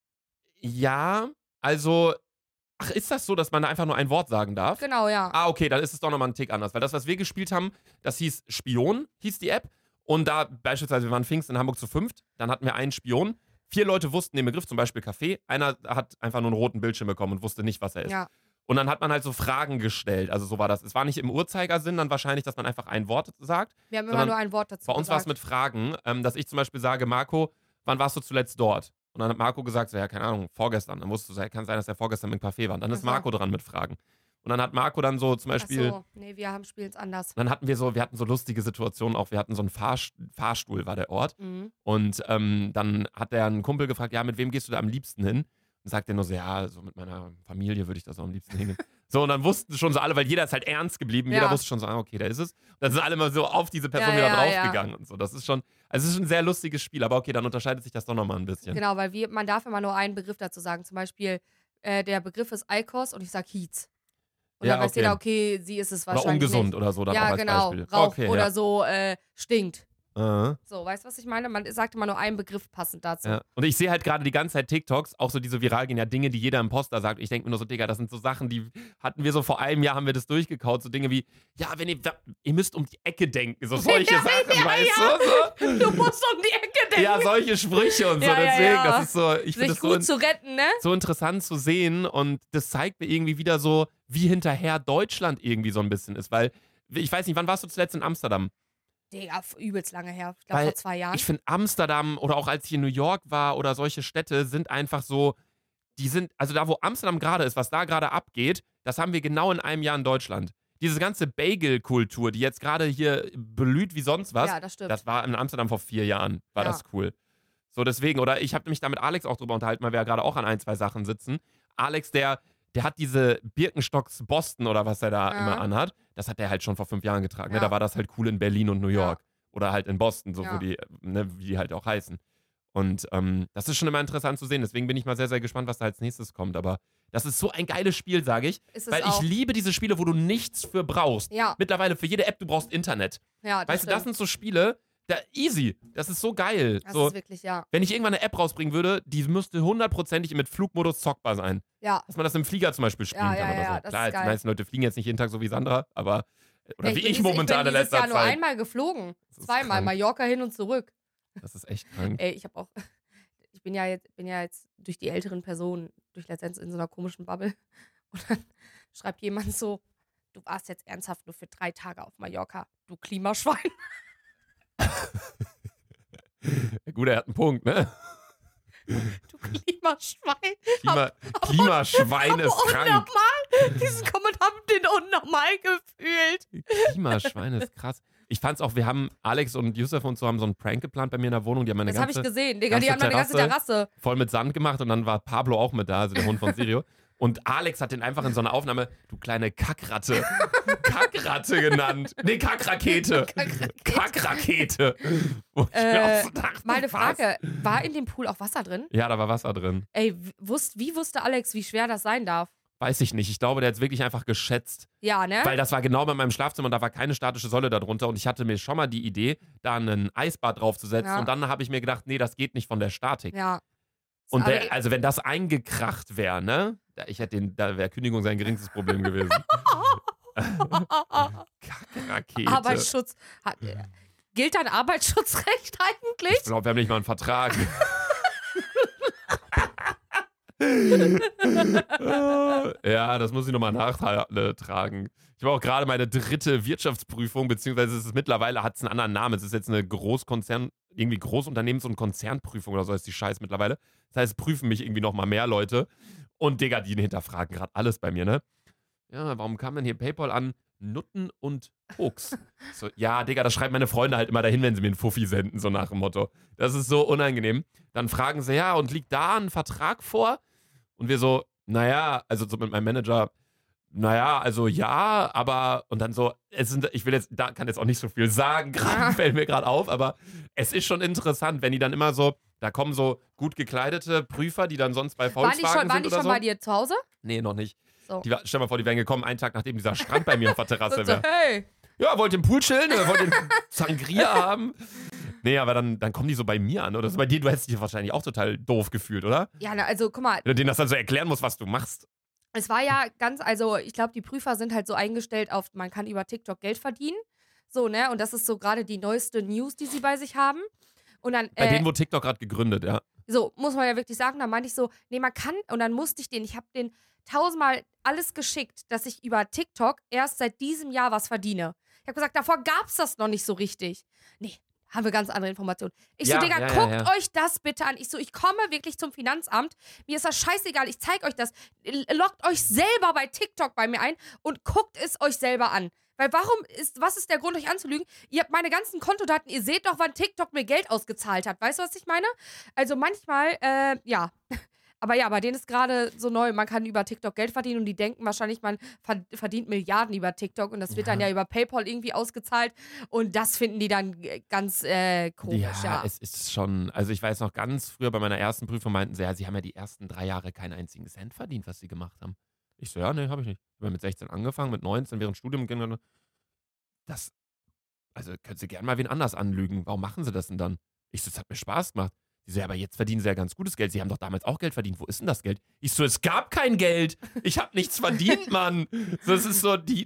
Ja, also, ach, ist das so, dass man da einfach nur ein Wort sagen darf? Genau, ja. Ah, okay, dann ist es doch nochmal ein Tick anders. Weil das, was wir gespielt haben, das hieß Spion, hieß die App. Und da beispielsweise, wir waren Pfingst in Hamburg zu 5, dann hatten wir einen Spion. 4 Leute wussten den Begriff, zum Beispiel Kaffee. Einer hat einfach nur einen roten Bildschirm bekommen und wusste nicht, was er ist. Ja. Und dann hat man halt so Fragen gestellt. Also so war das. Es war nicht im Uhrzeigersinn dann wahrscheinlich, dass man einfach ein Wort sagt. Wir haben immer nur ein Wort dazu Bei uns war es mit Fragen, dass ich zum Beispiel sage, Marco, wann warst du zuletzt dort? Und dann hat Marco gesagt, so, ja, keine Ahnung, vorgestern. Dann wusstest du, ja, kann sein, dass er vorgestern mit Kaffee war. Und dann ist Marco dran mit Fragen. Und dann hat Marco dann so zum Beispiel. Ach so, nee, wir spielen es anders. Dann hatten wir hatten so lustige Situationen auch. Wir hatten so einen Fahrstuhl, war der Ort. Mhm. Und dann hat der einen Kumpel gefragt, ja, mit wem gehst du da am liebsten hin? Und sagt er nur so, ja, so mit meiner Familie würde ich da so am liebsten hingehen. So, und dann wussten schon so alle, weil jeder ist halt ernst geblieben. Jeder wusste schon so, okay, da ist es. Und dann sind alle mal so auf diese Person wieder draufgegangen und so. Das ist schon, also es ist ein sehr lustiges Spiel, aber okay, dann unterscheidet sich das doch nochmal ein bisschen. Genau, weil man darf immer nur einen Begriff dazu sagen. Zum Beispiel, der Begriff ist Eikos und ich sag Hietz. Und dann weiß jeder, okay, sie ist es wahrscheinlich oder ungesund nicht. oder so, dann auch als Beispiel. Rauch Okay, oder so, stinkt. So, weißt du, was ich meine? Man sagt immer nur einen Begriff passend dazu. Ja. Und ich sehe halt gerade die ganze Zeit TikToks, auch so diese viral gehen, ja, Dinge, die jeder Imposter sagt. Ich denke mir nur so, Digga, das sind so Sachen, die hatten wir so vor einem Jahr, haben wir das durchgekaut. So Dinge wie, ja, wenn ihr müsst um die Ecke denken. So solche Sachen, weißt du? So. Du musst um die Ecke denken. Ja, solche Sprüche und so. Deswegen, das ist so, ich finde Sich das gut zu retten, ne? so interessant zu sehen. Und das zeigt mir irgendwie wieder so, wie hinterher Deutschland irgendwie so ein bisschen ist. Weil, ich weiß nicht, wann warst du zuletzt in Amsterdam? Digga, übelst lange her. Ich glaube, vor 2 Jahren. Ich finde Amsterdam oder auch als ich in New York war oder solche Städte sind einfach so, also da, wo Amsterdam gerade ist, was da gerade abgeht, das haben wir genau in einem Jahr in Deutschland. Diese ganze Bagel-Kultur, die jetzt gerade hier blüht wie sonst was, ja, das stimmt. das war in Amsterdam vor 4 Jahren, war das cool. So deswegen, oder ich habe mich da mit Alex auch drüber unterhalten, weil wir ja gerade auch an 1, 2 Sachen sitzen. Alex, der hat diese Birkenstocks Boston oder was er da immer anhat, das hat er halt schon vor 5 Jahren getragen. Ne? Da war das halt cool in Berlin und New York. Oder halt in Boston, so wo die, ne, wie die halt auch heißen. Und das ist schon immer interessant zu sehen. Deswegen bin ich mal sehr, sehr gespannt, was da als nächstes kommt. Aber das ist so ein geiles Spiel, sage ich. Weil ich liebe diese Spiele, wo du nichts für brauchst. Ja. Mittlerweile für jede App, du brauchst Internet. Ja, weißt du, das sind so Spiele, easy. Das ist so geil. Das so, ist wirklich, wenn ich irgendwann eine App rausbringen würde, die müsste 100%ig mit Flugmodus zockbar sein. Ja. Dass man das im Flieger zum Beispiel spielen kann oder so. Das Klar, ist geil. die meisten Leute fliegen jetzt nicht jeden Tag so wie Sandra, aber oder wie ich momentan in letzter Zeit. Ich bin dieses Jahr Zeit. nur einmal geflogen. 2-mal, Mallorca hin und zurück. Das ist echt krank. Ey, ich bin ja jetzt durch die älteren Personen, durch letztendlich in so einer komischen Bubble. Und dann schreibt jemand so, du warst jetzt ernsthaft nur für 3 Tage auf Mallorca, du Klimaschwein. Gut, er hat einen Punkt, ne? Du Klimaschwein. Klimaschwein ist krank. Unnormal. Diesen Kommentar haben den unnormal gefühlt. Klimaschwein ist krass. Ich fand's auch, wir haben, Alex und Yusuf und so haben so einen Prank geplant bei mir in der Wohnung. Die haben Das habe ich gesehen, Digga. Die haben eine ganze Terrasse voll mit Sand gemacht und dann war Pablo auch mit da, also der Hund von Sirio. Und Alex hat den einfach in so einer Aufnahme, du kleine Kackratte. Kackratte genannt. Nee, Kackrakete. Kackrakete. Mal eine Frage, war in dem Pool auch Wasser drin? Ja, da war Wasser drin. Ey, wie wusste Alex, wie schwer das sein darf? Weiß ich nicht. Ich glaube, der hat es wirklich einfach geschätzt. Ja, ne? Weil das war genau bei meinem Schlafzimmer und da war keine statische Säule darunter. Und ich hatte mir schon mal die Idee, da einen Eisbad draufzusetzen. Ja. Und dann habe ich mir gedacht, nee, das geht nicht von der Statik. Ja. Und also wenn das eingekracht wäre, ne? Da wäre Kündigung sein geringstes Problem gewesen. Kackrakete. Arbeitsschutz. Gilt dein Arbeitsschutzrecht eigentlich? Ich glaube, wir haben nicht mal einen Vertrag. Ja, das muss ich nochmal nachtragen. Ich habe auch gerade meine 3. Wirtschaftsprüfung, beziehungsweise mittlerweile hat es einen anderen Namen. Es ist jetzt eine irgendwie Großunternehmens- und Konzernprüfung oder so ist die Scheiß mittlerweile. Das heißt, prüfen mich irgendwie nochmal mehr Leute. Und Digga, die hinterfragen gerade alles bei mir, ne? Ja, warum kam denn hier PayPal an? Nutten und Koks. So, ja, Digga, das schreiben meine Freunde halt immer dahin, wenn sie mir einen Fuffi senden, so nach dem Motto. Das ist so unangenehm. Dann fragen sie, ja, und liegt da ein Vertrag vor? Und wir so, naja, also so mit meinem Manager, naja, also ja, aber, und dann so, kann jetzt auch nicht so viel sagen, gerade fällt mir gerade auf, aber es ist schon interessant, wenn die dann immer so, da kommen so gut gekleidete Prüfer, die dann sonst bei Volkswagen sind oder so. Waren die schon bei dir zu Hause? Nee, noch nicht. So. Stell mal vor, die wären gekommen, einen Tag nachdem dieser Strand bei mir auf der Terrasse wäre. Hey. Ja, wollt ihr im Pool chillen? Wollt ihr Sangria haben? Nee, aber dann kommen die so bei mir an. Oder das ist bei dir, du hättest dich wahrscheinlich auch total doof gefühlt, oder? Ja, also guck mal. Wenn du denen das dann so erklären musst, was du machst. Es war ja also ich glaube, die Prüfer sind halt so eingestellt auf, man kann über TikTok Geld verdienen. So, ne? Und das ist so gerade die neueste News, die sie bei sich haben. Und dann, bei denen wurde TikTok gerade gegründet, ja. So, muss man ja wirklich sagen. Dann meinte ich so, nee, man kann, und dann musste ich habe den 1000-mal alles geschickt, dass ich über TikTok erst seit diesem Jahr was verdiene. Ich habe gesagt, davor gab's das noch nicht so richtig. Nee, haben wir ganz andere Informationen. Ich so, Digga, guckt euch das bitte an. Ich so, ich komme wirklich zum Finanzamt. Mir ist das scheißegal, ich zeig euch das. Loggt euch selber bei TikTok bei mir ein und guckt es euch selber an. Weil was ist der Grund, euch anzulügen? Ihr habt meine ganzen Kontodaten, ihr seht doch, wann TikTok mir Geld ausgezahlt hat. Weißt du, was ich meine? Also manchmal, ja. Aber ja, bei denen ist gerade so neu, man kann über TikTok Geld verdienen und die denken wahrscheinlich, man verdient Milliarden über TikTok und das wird dann ja über PayPal irgendwie ausgezahlt und das finden die dann ganz komisch, ja. Es ist schon, also ich weiß noch ganz früher bei meiner ersten Prüfung meinten sie, ja, sie haben ja die ersten 3 Jahre keinen einzigen Cent verdient, was sie gemacht haben. Ich so, ja, nee, habe ich nicht. Ich habe mit 16 angefangen, mit 19 während Studium. Also können sie gerne mal wen anders anlügen. Warum machen sie das denn dann? Ich so, es hat mir Spaß gemacht. Die so, ja, aber jetzt verdienen sie ja ganz gutes Geld. Sie haben doch damals auch Geld verdient. Wo ist denn das Geld? Ich so, es gab kein Geld. Ich habe nichts verdient, Mann. So, es ist so, die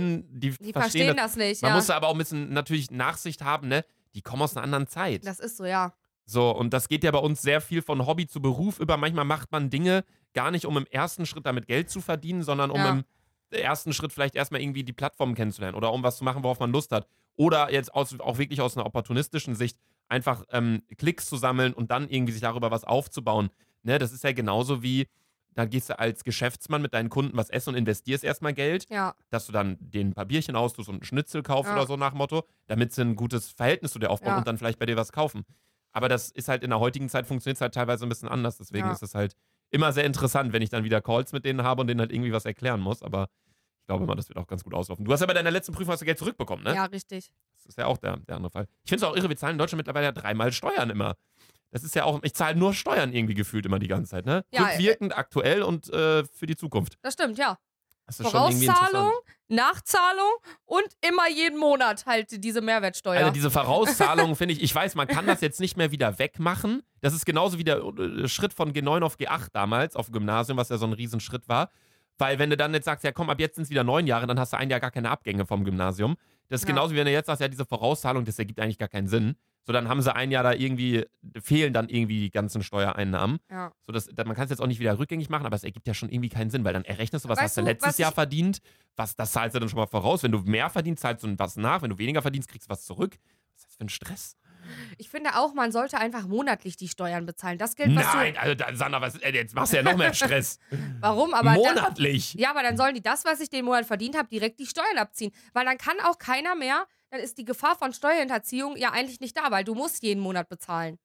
verstehen das nicht, Man ja. muss aber auch ein bisschen natürlich Nachsicht haben, ne? Die kommen aus einer anderen Zeit. Das ist so, ja. So, und das geht ja bei uns sehr viel von Hobby zu Beruf über. Manchmal macht man Dinge gar nicht, um im ersten Schritt damit Geld zu verdienen, sondern um im ersten Schritt vielleicht erstmal irgendwie die Plattform kennenzulernen oder um was zu machen, worauf man Lust hat. Oder jetzt auch wirklich aus einer opportunistischen Sicht einfach Klicks zu sammeln und dann irgendwie sich darüber was aufzubauen. Ne, das ist ja genauso wie, da gehst du als Geschäftsmann mit deinen Kunden was essen und investierst erstmal Geld, dass du dann denen ein paar Bierchen austust und einen Schnitzel kaufst oder so nach dem Motto, damit sie ein gutes Verhältnis zu dir aufbauen und dann vielleicht bei dir was kaufen. Aber das ist halt in der heutigen Zeit, funktioniert es halt teilweise ein bisschen anders. Deswegen ist es halt immer sehr interessant, wenn ich dann wieder Calls mit denen habe und denen halt irgendwie was erklären muss. Aber ich glaube immer, das wird auch ganz gut auslaufen. Du hast ja bei deiner letzten Prüfung hast du Geld zurückbekommen, ne? Ja, richtig. Das ist ja auch der andere Fall. Ich finde es auch irre, wir zahlen in Deutschland mittlerweile ja 3-mal Steuern immer. Das ist ja auch, ich zahle nur Steuern irgendwie gefühlt immer die ganze Zeit, ne? Ja, rückwirkend, aktuell und für die Zukunft. Das stimmt, ja. Das ist schon irgendwie Vorauszahlung, interessant. Nachzahlung und immer jeden Monat halt diese Mehrwertsteuer. Also diese Vorauszahlung finde ich weiß, man kann das jetzt nicht mehr wieder wegmachen. Das ist genauso wie der Schritt von G9 auf G8 damals auf dem Gymnasium, was ja so ein Riesenschritt war. Weil wenn du dann jetzt sagst, ja komm, ab jetzt sind es wieder 9 Jahre, dann hast du ein Jahr gar keine Abgänge vom Gymnasium. Das ist genauso wie wenn du jetzt sagst, ja diese Vorauszahlung, das ergibt eigentlich gar keinen Sinn. So, dann haben sie ein Jahr da irgendwie, fehlen dann irgendwie die ganzen Steuereinnahmen. Ja. So, man kann es jetzt auch nicht wieder rückgängig machen, aber es ergibt ja schon irgendwie keinen Sinn, weil dann errechnest du, was hast du letztes was Jahr verdient, das zahlst du dann schon mal voraus. Wenn du mehr verdienst, zahlst du was nach. Wenn du weniger verdienst, kriegst du was zurück. Was ist das für ein Stress? Ich finde auch, man sollte einfach monatlich die Steuern bezahlen. Das Geld, was Nein, also Sandra, jetzt machst du ja noch mehr Stress. Warum? Aber monatlich? Ja, aber dann sollen die das, was ich den Monat verdient habe, direkt die Steuern abziehen. Weil dann kann auch keiner mehr, dann ist die Gefahr von Steuerhinterziehung ja eigentlich nicht da, weil du musst jeden Monat bezahlen.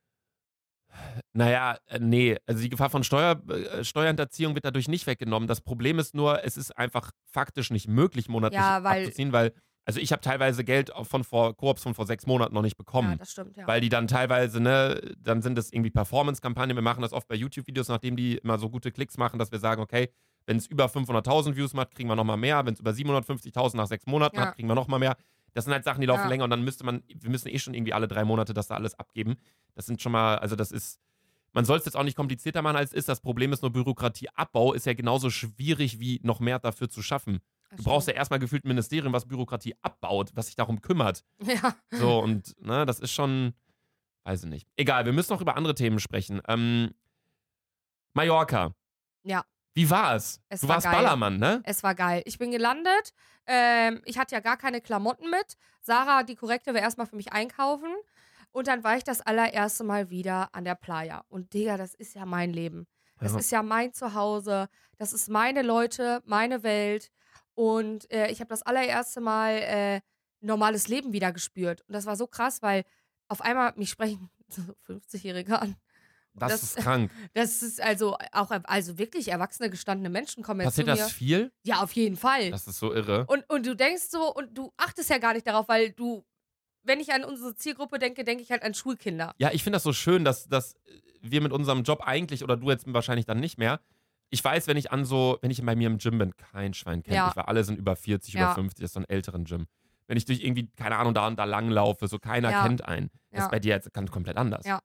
Naja, nee, also die Gefahr von Steuerhinterziehung wird dadurch nicht weggenommen. Das Problem ist nur, es ist einfach faktisch nicht möglich, monatlich abzuziehen, weil also ich habe teilweise Geld von Koops von vor 6 Monaten noch nicht bekommen. Ja, das stimmt, ja. Weil die dann teilweise, ne, dann sind das irgendwie Performance-Kampagnen. Wir machen das oft bei YouTube-Videos, nachdem die immer so gute Klicks machen, dass wir sagen, okay, wenn es über 500.000 Views macht, kriegen wir nochmal mehr. Wenn es über 750.000 nach 6 Monaten hat, kriegen wir nochmal mehr. Das sind halt Sachen, die laufen länger und dann wir müssen eh schon irgendwie alle 3 Monate das da alles abgeben. Das sind schon mal, also das ist, man soll es jetzt auch nicht komplizierter machen, als es ist. Das Problem ist nur, Bürokratieabbau ist ja genauso schwierig, wie noch mehr dafür zu schaffen. Du brauchst ja erstmal gefühlt ein Ministerium, was Bürokratie abbaut, was sich darum kümmert. Ja. So, und ne, das ist schon, weiß ich nicht. Egal, wir müssen noch über andere Themen sprechen. Mallorca. Ja. Wie war es? Es Du war warst geil. Ballermann, ne? Es war geil. Ich bin gelandet. Ich hatte ja gar keine Klamotten mit. Sarah, die Korrekte, war erstmal für mich einkaufen. Und dann war ich das allererste Mal wieder an der Playa. Und Digga, das ist ja mein Leben. Das ist ja mein Zuhause. Das ist meine Leute, meine Welt. Und ich habe das allererste Mal normales Leben wieder gespürt. Und das war so krass, weil auf einmal mich sprechen so 50-Jährige an. Das ist krank. Das ist also auch, also wirklich erwachsene, gestandene Menschen kommen jetzt Passiert zu mir. das viel? Ja, auf jeden Fall. Das ist so irre. Und du denkst so, und du achtest ja gar nicht darauf, weil wenn ich an unsere Zielgruppe denke, denke ich halt an Schulkinder. Ja, ich finde das so schön, dass wir mit unserem Job eigentlich, oder du jetzt wahrscheinlich dann nicht mehr, ich weiß, wenn ich bei mir im Gym bin, kein Schwein kennt mich, weil alle sind über 40, über 50, das ist so ein älteren Gym. Wenn ich durch irgendwie, keine Ahnung, da und da langlaufe, so keiner kennt einen. Das ist bei dir jetzt ganz komplett anders. Ja.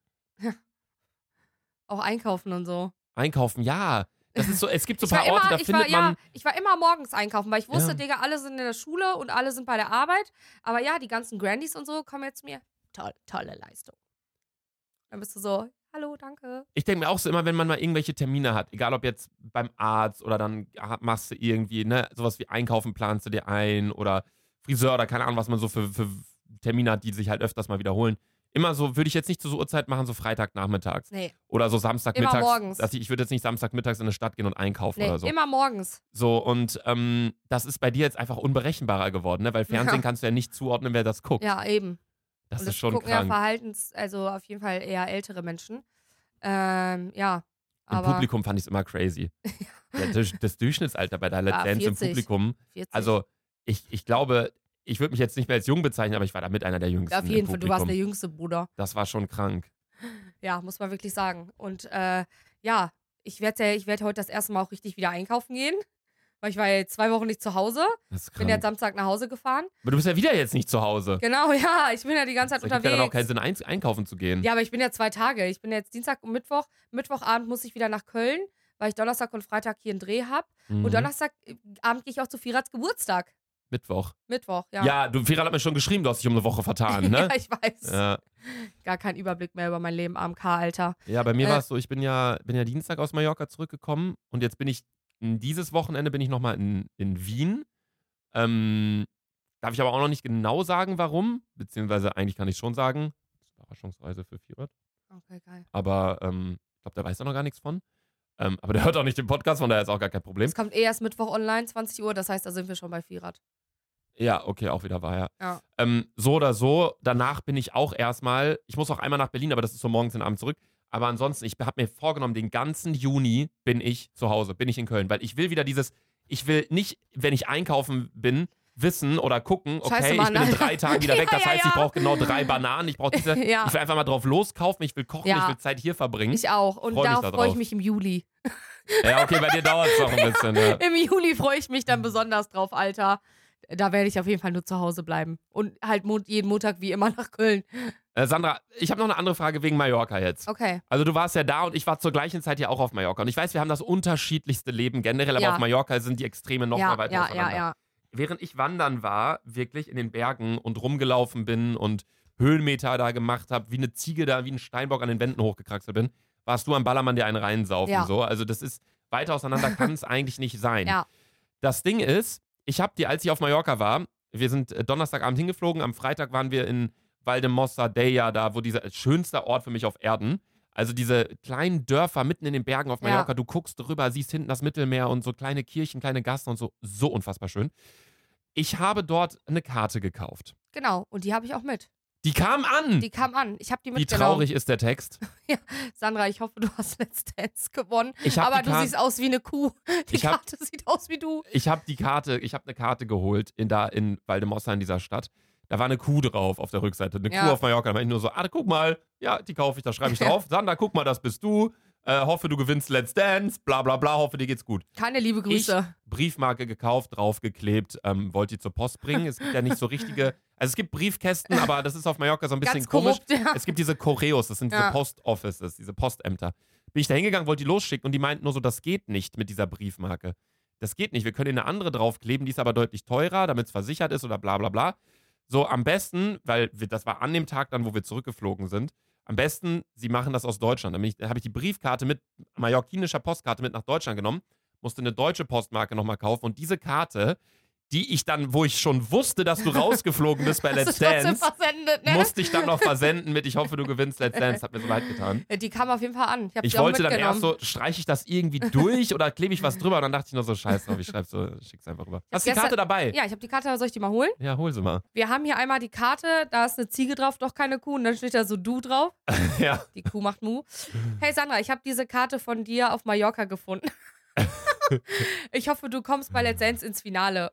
Auch einkaufen und so. Einkaufen, ja. Das ist so, es gibt so ein paar Orte, da findet man. Ich war immer morgens einkaufen, weil ich wusste, Digga, alle sind in der Schule und alle sind bei der Arbeit. Aber ja, die ganzen Grandies und so kommen jetzt zu mir. Tolle Leistung. Dann bist du so, hallo, danke. Ich denke mir auch so immer, wenn man mal irgendwelche Termine hat, egal ob jetzt beim Arzt oder dann machst du irgendwie, ne, sowas wie Einkaufen planst du dir ein oder Friseur oder keine Ahnung, was man so für Termine hat, die sich halt öfters mal wiederholen. Immer so, würde ich jetzt nicht zu so Uhrzeit machen, so Freitagnachmittags. Nee. Oder so Samstagmittags. Immer morgens. Also ich würde jetzt nicht Samstagmittags in eine Stadt gehen und einkaufen oder so. Immer morgens. So, und das ist bei dir jetzt einfach unberechenbarer geworden, ne? Weil Fernsehen kannst du ja nicht zuordnen, wer das guckt. Ja, eben. Das und ist schon gucken krank. Ja also auf jeden Fall eher ältere Menschen. Ja. Im Aber Publikum fand ich es immer crazy. Das Durchschnittsalter bei der Let's Dance im 40, Publikum. 40. Also, ich glaube, ich würde mich jetzt nicht mehr als jung bezeichnen, aber ich war da mit einer der Jüngsten. Auf jeden Fall, du warst der jüngste Bruder. Das war schon krank. Ja, muss man wirklich sagen. Und ja, ich werd heute das erste Mal auch richtig wieder einkaufen gehen. Weil ich war ja jetzt 2 Wochen nicht zu Hause. Das ist krank. Bin jetzt Samstag nach Hause gefahren. Aber du bist ja wieder jetzt nicht zu Hause. Genau, ja, ich bin ja die ganze Zeit Das ergibt unterwegs. ja dann auch keinen Sinn, einkaufen zu gehen. Ja, aber ich bin ja 2 Tage. Ich bin jetzt Dienstag und Mittwoch. Mittwochabend muss ich wieder nach Köln, weil ich Donnerstag und Freitag hier einen Dreh habe. Und Donnerstagabend gehe ich auch zu Firats Geburtstag. Mittwoch, ja. Ja, Firat hat mir schon geschrieben, du hast dich um eine Woche vertan, ne? Ja, ich weiß. Ja. Gar keinen Überblick mehr über mein Leben, AMK, Alter. Ja, bei mir war es so, ich bin ja Dienstag aus Mallorca zurückgekommen und jetzt dieses Wochenende bin ich nochmal in Wien. Darf ich aber auch noch nicht genau sagen, warum, beziehungsweise eigentlich kann ich schon sagen, das ist eine Überraschungsreise für Firat. Okay, geil. Aber ich glaube, der weiß da noch gar nichts von. Aber der hört auch nicht den Podcast, von daher ist auch gar kein Problem. Es kommt erst Mittwoch online, 20 Uhr, das heißt, da sind wir schon bei Firat. Ja, okay, auch wieder wahr, Ja. So oder so, danach bin ich auch erstmal, ich muss auch einmal nach Berlin, aber das ist so morgens und abends zurück. Aber ansonsten, ich habe mir vorgenommen, den ganzen Juni bin ich zu Hause, bin ich in Köln, weil ich will wieder ich will nicht, wenn ich einkaufen bin, wissen oder gucken, okay, Scheiße, ich Mann, bin in Alter. 3 Tagen wieder weg, das Ja, heißt, ja. ich brauche genau 3 Bananen, ich brauche diese, Ja. ich will einfach mal drauf loskaufen, ich will kochen, Ja. ich will Zeit hier verbringen. Ich auch. Und Freu mich darauf da freue ich drauf. mich im Juli. Ja, okay, bei dir dauert es noch ein bisschen. Ja. Im Juli freue ich mich dann besonders drauf, Alter. Da werde ich auf jeden Fall nur zu Hause bleiben. Und halt jeden Montag wie immer nach Köln. Sandra, ich habe noch eine andere Frage wegen Mallorca jetzt. Okay. Also du warst ja da und ich war zur gleichen Zeit ja auch auf Mallorca. Und ich weiß, wir haben das unterschiedlichste Leben generell, aber Ja. auf Mallorca sind die Extreme noch mal weiter auseinander. Ja. Während ich wandern war, wirklich in den Bergen und rumgelaufen bin und Höhenmeter da gemacht habe, wie eine Ziege da, wie ein Steinbock an den Wänden hochgekraxelt bin, warst du am Ballermann dir einen reinsaufen. Ja. So. Also das ist, weiter auseinander kann es eigentlich nicht sein. Ja. Das Ding ist, als ich auf Mallorca war, wir sind Donnerstagabend hingeflogen, am Freitag waren wir in Valdemossadella, da wo dieser schönste Ort für mich auf Erden. Also diese kleinen Dörfer mitten in den Bergen auf Mallorca, du guckst drüber, siehst hinten das Mittelmeer und so kleine Kirchen, kleine Gassen und so unfassbar schön. Ich habe dort eine Karte gekauft. Genau. Und die habe ich auch mit. Die kam an! Die kam an. Ich habe die Wie mitgenommen. traurig ist der Text? Sandra, ich hoffe, du hast Let's Dance gewonnen. Ich hab Aber die du Karte- siehst aus wie eine Kuh. Die Ich hab- Karte sieht aus wie du. Ich habe eine Karte geholt in Valdemossa in dieser Stadt. Da war eine Kuh drauf auf der Rückseite. Eine Kuh auf Mallorca. Da war ich nur so, guck mal, ja, die kaufe ich, da schreibe ich drauf. Sandra, guck mal, das bist du. Hoffe, du gewinnst Let's Dance, bla bla bla, hoffe, dir geht's gut. Keine liebe Grüße. Briefmarke gekauft, draufgeklebt, wollte die zur Post bringen. Es gibt ja nicht so richtige, also es gibt Briefkästen, aber das ist auf Mallorca so ein bisschen Ganz komisch. korrupt, ja. Es gibt diese Correos, das sind diese Post-Offices, diese Postämter. Bin ich da hingegangen, wollte die losschicken und die meinten nur so, das geht nicht mit dieser Briefmarke. Das geht nicht, wir können eine andere draufkleben, die ist aber deutlich teurer, damit es versichert ist oder bla bla bla. So, am besten, weil das war an dem Tag dann, wo wir zurückgeflogen sind, am besten, sie machen das aus Deutschland. Dann habe ich die Briefkarte mit mallorquinischer Postkarte mit nach Deutschland genommen, musste eine deutsche Postmarke nochmal kaufen und diese Karte, die ich dann, wo ich schon wusste, dass du rausgeflogen bist bei Let's Dance, musste ich dann noch versenden mit ich hoffe, du gewinnst Let's Dance. Hat mir so leid getan. Die kam auf jeden Fall an. Ich wollte dann erst so, streiche ich das irgendwie durch oder klebe ich was drüber? Und dann dachte ich nur so, scheiß drauf, ich schreib's so, schick's einfach rüber. Hast du die Karte dabei? Ja, ich habe die Karte, soll ich die mal holen? Ja, hol sie mal. Wir haben hier einmal die Karte, da ist eine Ziege drauf, doch keine Kuh. Und dann steht da so du drauf. Ja. Die Kuh macht Mu. Hey Sandra, ich habe diese Karte von dir auf Mallorca gefunden. Ich hoffe, du kommst bei Let's Dance ins Finale.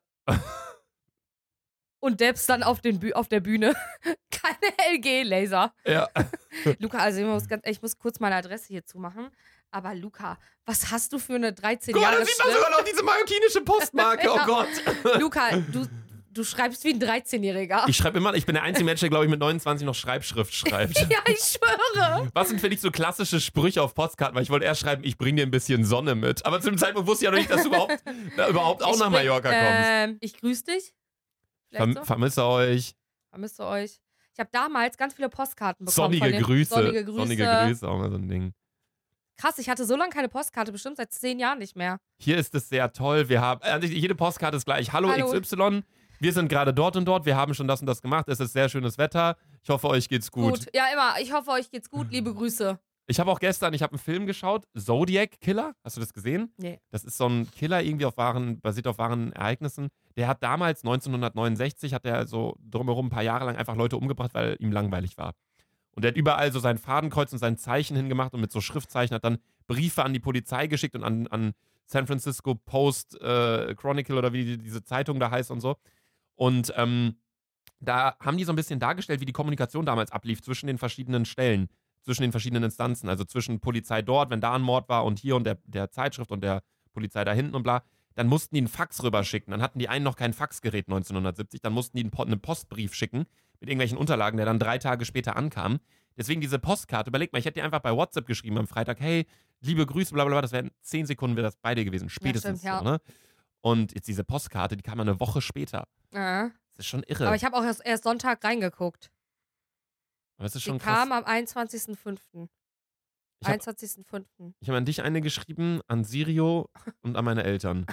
Und dabbst dann auf der Bühne. Keine LG-Laser. Ja. Luca, also ich muss kurz meine Adresse hier zumachen. Aber Luca, was hast du für eine 13 Jahre Gott, da sieht man sogar noch diese mallorquinische Postmarke. Oh Gott. Luca, du schreibst wie ein 13-Jähriger. Ich bin der einzige Mensch, der, glaube ich, mit 29 noch Schreibschrift schreibt. Ja, ich schwöre. Was sind für dich so klassische Sprüche auf Postkarten? Weil ich wollte erst schreiben, ich bringe dir ein bisschen Sonne mit. Aber zu dem Zeitpunkt wusste ich ja noch nicht, dass du überhaupt auch nach Mallorca kommst. Ich grüße dich. Vermisse euch. Vermisse euch. Ich habe damals ganz viele Postkarten bekommen. Sonnige Grüße. Sonnige Grüße, auch mal so ein Ding. Krass, ich hatte so lange keine Postkarte, bestimmt seit 10 Jahren nicht mehr. Hier ist es sehr toll. Wir haben, jede Postkarte ist gleich. Hallo XY, wir sind gerade dort und dort, wir haben schon das und das gemacht, es ist sehr schönes Wetter. Ich hoffe, euch geht's gut. Ja, immer. Ich hoffe, euch geht's gut. Liebe Grüße. Ich habe auch gestern, einen Film geschaut, Zodiac Killer. Hast du das gesehen? Nee. Das ist so ein Killer, irgendwie basiert auf wahren Ereignissen. Der hat damals, 1969, hat er so drumherum ein paar Jahre lang einfach Leute umgebracht, weil ihm langweilig war. Und er hat überall so sein Fadenkreuz und sein Zeichen hingemacht und mit so Schriftzeichen hat dann Briefe an die Polizei geschickt und an San Francisco Post Chronicle oder wie diese Zeitung da heißt und so. Und da haben die so ein bisschen dargestellt, wie die Kommunikation damals ablief zwischen den verschiedenen Stellen, zwischen den verschiedenen Instanzen, also zwischen Polizei dort, wenn da ein Mord war und hier und der Zeitschrift und der Polizei da hinten und bla. Dann mussten die einen Fax rüberschicken. Dann hatten die einen noch kein Faxgerät 1970. Dann mussten die einen Postbrief schicken mit irgendwelchen Unterlagen, der dann 3 Tage später ankam. Deswegen diese Postkarte, überleg mal, ich hätte dir einfach bei WhatsApp geschrieben am Freitag, hey, liebe Grüße, bla bla bla, das wären 10 Sekunden, wäre das beide gewesen, spätestens. Ja, stimmt, so, ne? Und jetzt diese Postkarte, die kam eine Woche später. Ja. Das ist schon irre. Aber ich habe auch erst Sonntag reingeguckt. Aber das ist schon die krass. kam am 21.05. 21.05. Ich habe an dich eine geschrieben, an Sirio und an meine Eltern.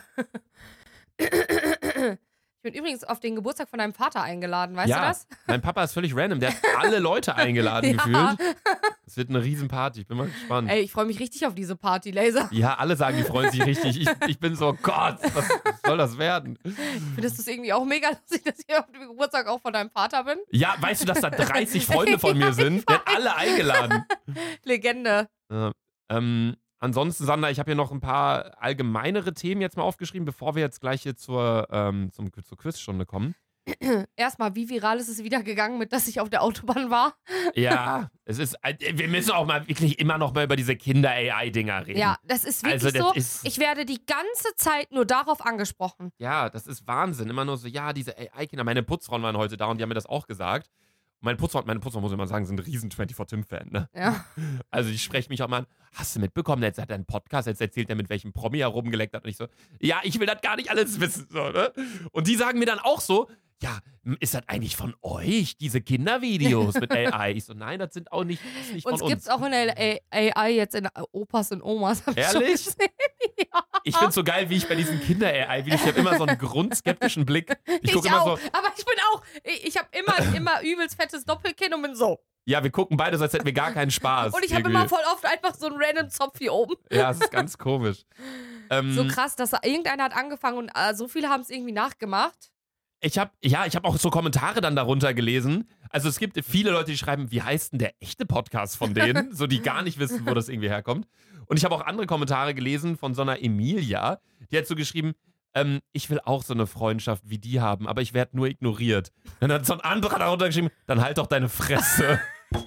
Ich bin übrigens auf den Geburtstag von deinem Vater eingeladen, weißt du das? Mein Papa ist völlig random. Der hat alle Leute eingeladen gefühlt. Es wird eine Riesenparty. Ich bin mal gespannt. Ey, ich freue mich richtig auf diese Party, Laser. Ja, alle sagen, die freuen sich richtig. Ich bin so, Gott, was soll das werden? Findest du es irgendwie auch mega lustig, dass ich auf dem Geburtstag auch von deinem Vater bin? Ja, weißt du, dass da 30 Freunde von mir sind? Der hat alle eingeladen. Legende. Ansonsten, Sandra, ich habe hier noch ein paar allgemeinere Themen jetzt mal aufgeschrieben, bevor wir jetzt gleich hier zur Quizstunde kommen. Erstmal, wie viral ist es wieder gegangen, mit dass ich auf der Autobahn war? Ja, wir müssen auch mal wirklich immer noch mal über diese Kinder-AI-Dinger reden. Ja, das ist wirklich so. Ich werde die ganze Zeit nur darauf angesprochen. Ja, das ist Wahnsinn. Immer nur so, ja, diese AI-Kinder. Meine Putzfrauen waren heute da und die haben mir das auch gesagt. Meine Putzfrauen, muss ich mal sagen, sind ein riesen 24-Tim-Fan, ne? Ja. Also die sprechen mich auch mal an, hast du mitbekommen, jetzt hat er einen Podcast, jetzt erzählt er, mit welchem Promi er rumgeleckt hat. Und ich so, ja, ich will das gar nicht alles wissen. So, ne? Und die sagen mir dann auch so, ja, ist das eigentlich von euch, diese Kindervideos mit AI? Ich so, nein, das sind auch nicht, das ist nicht von uns. Uns gibt's auch in der AI jetzt in Opas und Omas. Ehrlich? Ja. Ich find's so geil, wie ich bei diesen Kinder-AI-Videos, ich habe immer so einen grundskeptischen Blick. Ich gucke immer so. Aber ich habe immer übelst fettes Doppelkinn und bin so. Ja, wir gucken beide so, als hätten wir gar keinen Spaß. Und ich habe immer voll oft einfach so einen random Zopf hier oben. Ja, es ist ganz komisch. So krass, dass irgendeiner hat angefangen und so viele haben es irgendwie nachgemacht. Ich hab auch so Kommentare dann darunter gelesen. Also es gibt viele Leute, die schreiben, wie heißt denn der echte Podcast von denen? So, die gar nicht wissen, wo das irgendwie herkommt. Und ich habe auch andere Kommentare gelesen von so einer Emilia, die hat so geschrieben, ich will auch so eine Freundschaft wie die haben, aber ich werde nur ignoriert. Dann hat so ein anderer darunter geschrieben, dann halt doch deine Fresse.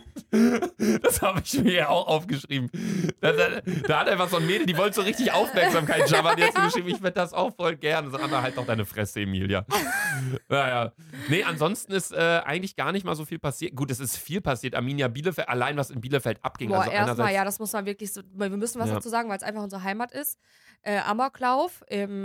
Das habe ich mir ja auch aufgeschrieben. Da hat einfach so ein Mädel, die wollte so richtig Aufmerksamkeit schaffen. Die hat so geschrieben, ich werde das auch voll gern. So, Anna, halt doch deine Fresse, Emilia. Naja. Nee, ansonsten ist eigentlich gar nicht mal so viel passiert. Gut, es ist viel passiert. Arminia Bielefeld, allein was in Bielefeld abging. Boah, also erstmal, ja, das muss man wirklich so, wir müssen was dazu sagen, weil es einfach unsere Heimat ist. Amoklauf im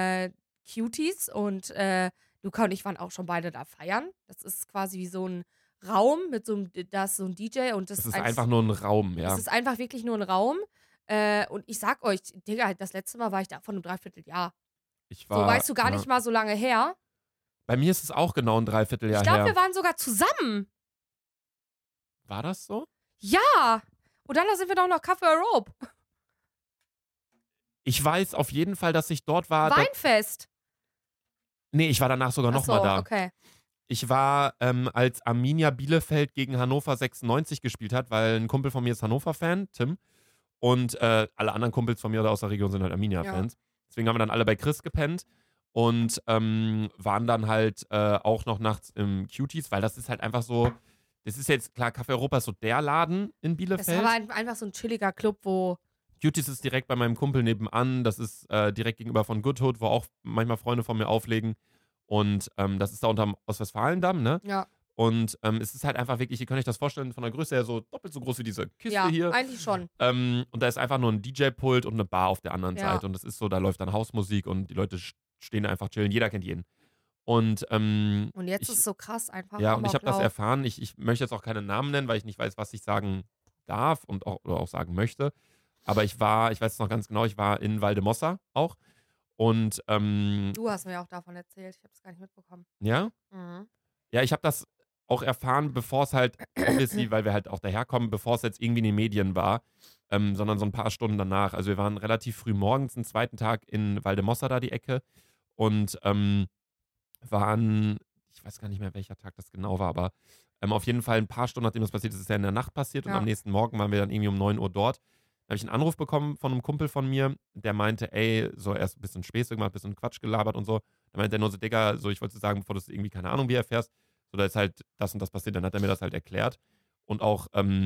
Cuties und Luca und ich waren auch schon beide da feiern. Das ist quasi wie so ein Raum mit da ist so ein DJ und Das ist einfach nur ein Raum, ja. Das ist einfach wirklich nur ein Raum. Und ich sag euch, Digga, das letzte Mal war ich da vor einem Dreivierteljahr. So, weißt du, gar nicht mal so lange her. Bei mir ist es auch genau ein Dreivierteljahr her. Ich glaube, her. wir waren sogar zusammen. War das so? Ja. Und dann sind wir doch noch Café Europe. Ich weiß auf jeden Fall, dass ich dort war. Weinfest. Nee, ich war danach sogar nochmal da. Okay. Ich war, als Arminia Bielefeld gegen Hannover 96 gespielt hat, weil ein Kumpel von mir ist Hannover-Fan, Tim. Und alle anderen Kumpels von mir aus der Region sind halt Arminia-Fans. Ja. Deswegen haben wir dann alle bei Chris gepennt und waren dann halt auch noch nachts im Cuties, weil das ist halt einfach so, das ist jetzt, klar, Café Europa ist so der Laden in Bielefeld. Das war einfach so ein chilliger Club, wo... Cuties ist direkt bei meinem Kumpel nebenan, das ist direkt gegenüber von Good Hood, wo auch manchmal Freunde von mir auflegen. Und das ist da unterm Ostwestfalendamm, ne? Ja. Und es ist halt einfach wirklich, ihr könnt euch das vorstellen, von der Größe her so doppelt so groß wie diese Kiste hier. Ja, eigentlich schon. Und da ist einfach nur ein DJ-Pult und eine Bar auf der anderen Seite. Und das ist so, da läuft dann Hausmusik und die Leute stehen einfach chillen. Jeder kennt jeden. Und jetzt ist es so krass einfach. Ja, und ich habe das erfahren. Ich möchte jetzt auch keinen Namen nennen, weil ich nicht weiß, was ich sagen darf und auch sagen möchte. Aber ich weiß es noch ganz genau, ich war in Valdemossa auch. Und du hast mir auch davon erzählt, ich habe es gar nicht mitbekommen. Ja? Mhm. Ja, ich habe das auch erfahren, bevor es halt, obviously, weil wir halt auch daherkommen, bevor es jetzt irgendwie in den Medien war, sondern so ein paar Stunden danach. Also wir waren relativ früh morgens, den zweiten Tag in Valdemossa da die Ecke und waren, ich weiß gar nicht mehr, welcher Tag das genau war, aber auf jeden Fall ein paar Stunden, nachdem das passiert ist, ist ja in der Nacht passiert und am nächsten Morgen waren wir dann irgendwie um 9 Uhr dort. Da habe ich einen Anruf bekommen von einem Kumpel von mir, der meinte, ey, so erst ein bisschen Späße gemacht, ein bisschen Quatsch gelabert und so. Da meinte er nur so, Digga, so ich wollte dir sagen, bevor du es irgendwie, keine Ahnung, wie erfährst, so da ist halt das und das passiert, dann hat er mir das halt erklärt. Und auch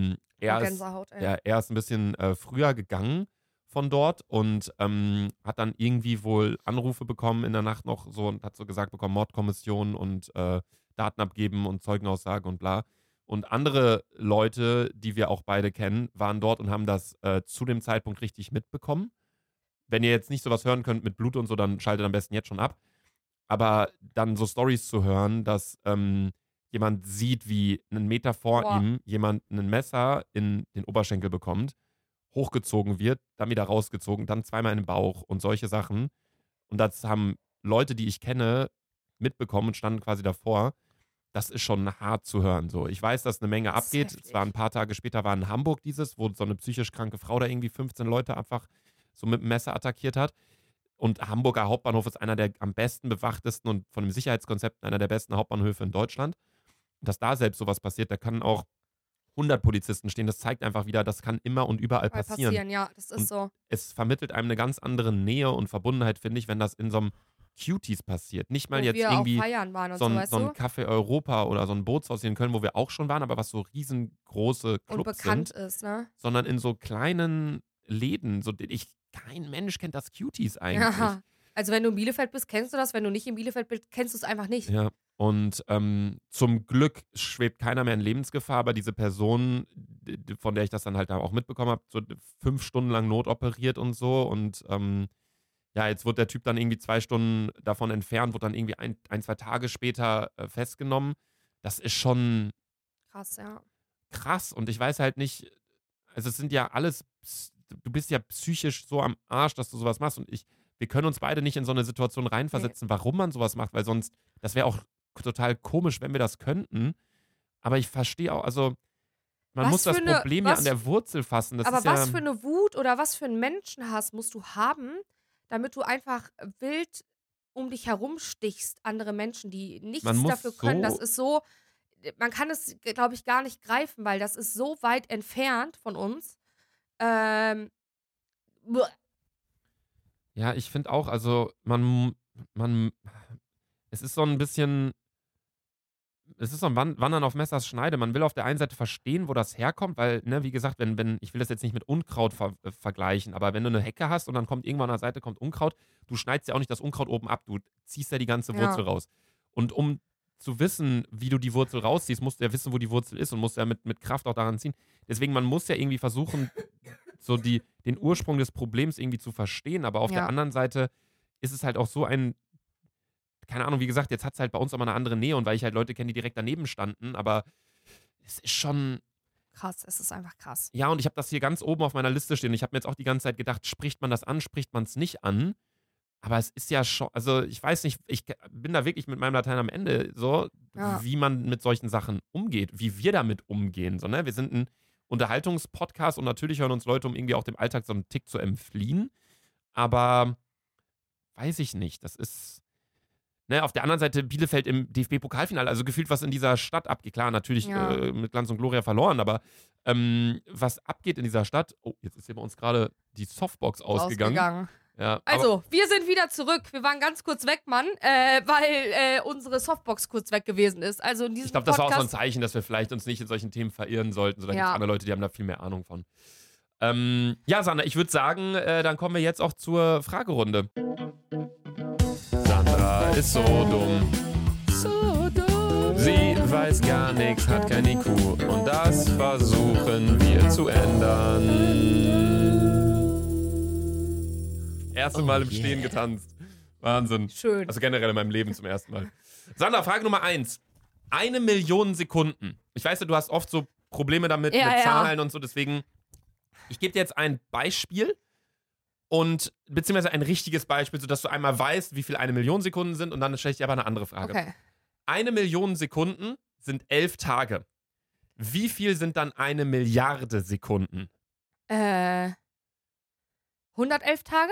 er ist ein bisschen früher gegangen von dort und hat dann irgendwie wohl Anrufe bekommen in der Nacht noch so und hat so gesagt bekommen, Mordkommission und Daten abgeben und Zeugenaussagen und bla. Und andere Leute, die wir auch beide kennen, waren dort und haben das zu dem Zeitpunkt richtig mitbekommen. Wenn ihr jetzt nicht sowas hören könnt mit Blut und so, dann schaltet am besten jetzt schon ab. Aber dann so Storys zu hören, dass jemand sieht, wie einen Meter vor ihm jemand ein Messer in den Oberschenkel bekommt, hochgezogen wird, dann wieder rausgezogen, dann zweimal in den Bauch und solche Sachen. Und das haben Leute, die ich kenne, mitbekommen und standen quasi davor. Das ist schon hart zu hören. So. Ich weiß, dass eine Menge abgeht. Es war ein paar Tage später, war in Hamburg wo so eine psychisch kranke Frau da irgendwie 15 Leute einfach so mit dem Messer attackiert hat. Und Hamburger Hauptbahnhof ist einer der am besten bewachtesten und von dem Sicherheitskonzept einer der besten Hauptbahnhöfe in Deutschland. Und dass da selbst sowas passiert, da können auch 100 Polizisten stehen. Das zeigt einfach wieder, das kann immer und überall passieren. Ja, das ist so. Es vermittelt einem eine ganz andere Nähe und Verbundenheit, finde ich, wenn das in so einem Cuties passiert. Nicht mal jetzt irgendwie so ein Café Europa oder so ein Bootshaus hier in Köln, wo wir auch schon waren, aber was so riesengroße Clubs und bekannt sind, ist, ne? Sondern in so kleinen Läden. Kein Mensch kennt das Cuties eigentlich. Ja. Also wenn du in Bielefeld bist, kennst du das. Wenn du nicht in Bielefeld bist, kennst du es einfach nicht. Ja. Und zum Glück schwebt keiner mehr in Lebensgefahr, aber diese Person, von der ich das dann halt auch mitbekommen habe, so 5 Stunden lang notoperiert und so und ja, jetzt wird der Typ dann irgendwie 2 Stunden davon entfernt, wird dann irgendwie ein, 2 Tage später festgenommen. Das ist schon krass, ja. Krass. Und ich weiß halt nicht, also es sind ja alles, du bist ja psychisch so am Arsch, dass du sowas machst. Und wir können uns beide nicht in so eine Situation reinversetzen, warum man sowas macht, weil sonst, das wäre auch total komisch, wenn wir das könnten. Aber ich verstehe auch, also man muss das Problem ja an der Wurzel fassen. Das aber ist was für eine Wut oder was für einen Menschenhass musst du haben, damit du einfach wild um dich herum stichst, andere Menschen, die nichts dafür können. Das ist so, man kann es, glaube ich, gar nicht greifen, weil das ist so weit entfernt von uns. Ja, ich finde auch, also es ist so ein bisschen, es ist so ein Wandern auf Messers Schneide. Man will auf der einen Seite verstehen, wo das herkommt, weil, ne, wie gesagt, ich will das jetzt nicht mit Unkraut vergleichen, aber wenn du eine Hecke hast und dann kommt irgendwann an der Seite kommt Unkraut, du schneidest ja auch nicht das Unkraut oben ab, du ziehst ja die ganze Wurzel raus. Und um zu wissen, wie du die Wurzel rausziehst, musst du ja wissen, wo die Wurzel ist und musst ja mit Kraft auch daran ziehen. Deswegen, man muss ja irgendwie versuchen, so den Ursprung des Problems irgendwie zu verstehen, aber auf der anderen Seite ist es halt auch so keine Ahnung, wie gesagt, jetzt hat es halt bei uns auch mal eine andere Nähe und weil ich halt Leute kenne, die direkt daneben standen, aber es ist schon... Krass, es ist einfach krass. Ja, und ich habe das hier ganz oben auf meiner Liste stehen. Ich habe mir jetzt auch die ganze Zeit gedacht, spricht man das an, spricht man es nicht an? Aber es ist ja schon, also ich weiß nicht, ich bin da wirklich mit meinem Latein am Ende, so, wie man mit solchen Sachen umgeht, wie wir damit umgehen. So, ne? Wir sind ein Unterhaltungspodcast und natürlich hören uns Leute, um irgendwie auch dem Alltag so einen Tick zu entfliehen. Aber weiß ich nicht, das ist... Ne, auf der anderen Seite Bielefeld im DFB-Pokalfinale, also gefühlt was in dieser Stadt abgeht. Klar, natürlich mit Glanz und Gloria verloren, aber was abgeht in dieser Stadt, oh, jetzt ist hier bei uns gerade die Softbox ausgegangen. Ja, also, wir sind wieder zurück. Wir waren ganz kurz weg, Mann, weil unsere Softbox kurz weg gewesen ist. Also in diesem ich glaube, das war auch so ein Zeichen, dass wir vielleicht uns nicht in solchen Themen verirren sollten. So, da gibt es andere Leute, die haben da viel mehr Ahnung von. Ja, Sandra, ich würde sagen, dann kommen wir jetzt auch zur Fragerunde. Sandra ist so dumm. So dumm. Sie weiß gar nichts, hat kein IQ. Und das versuchen wir zu ändern. Erste Mal im Stehen getanzt. Wahnsinn. Schön. Also generell in meinem Leben zum ersten Mal. Sandra, Frage Nummer 1. 1 Million Sekunden. Ich weiß ja, du hast oft so Probleme damit, mit Zahlen und so, deswegen, ich gebe dir jetzt ein Beispiel. Und beziehungsweise ein richtiges Beispiel, sodass du einmal weißt, wie viel 1 Million Sekunden sind und dann stelle ich dir aber eine andere Frage. Okay. 1 Million Sekunden sind 11 Tage. Wie viel sind dann 1 Milliarde Sekunden? 111 Tage?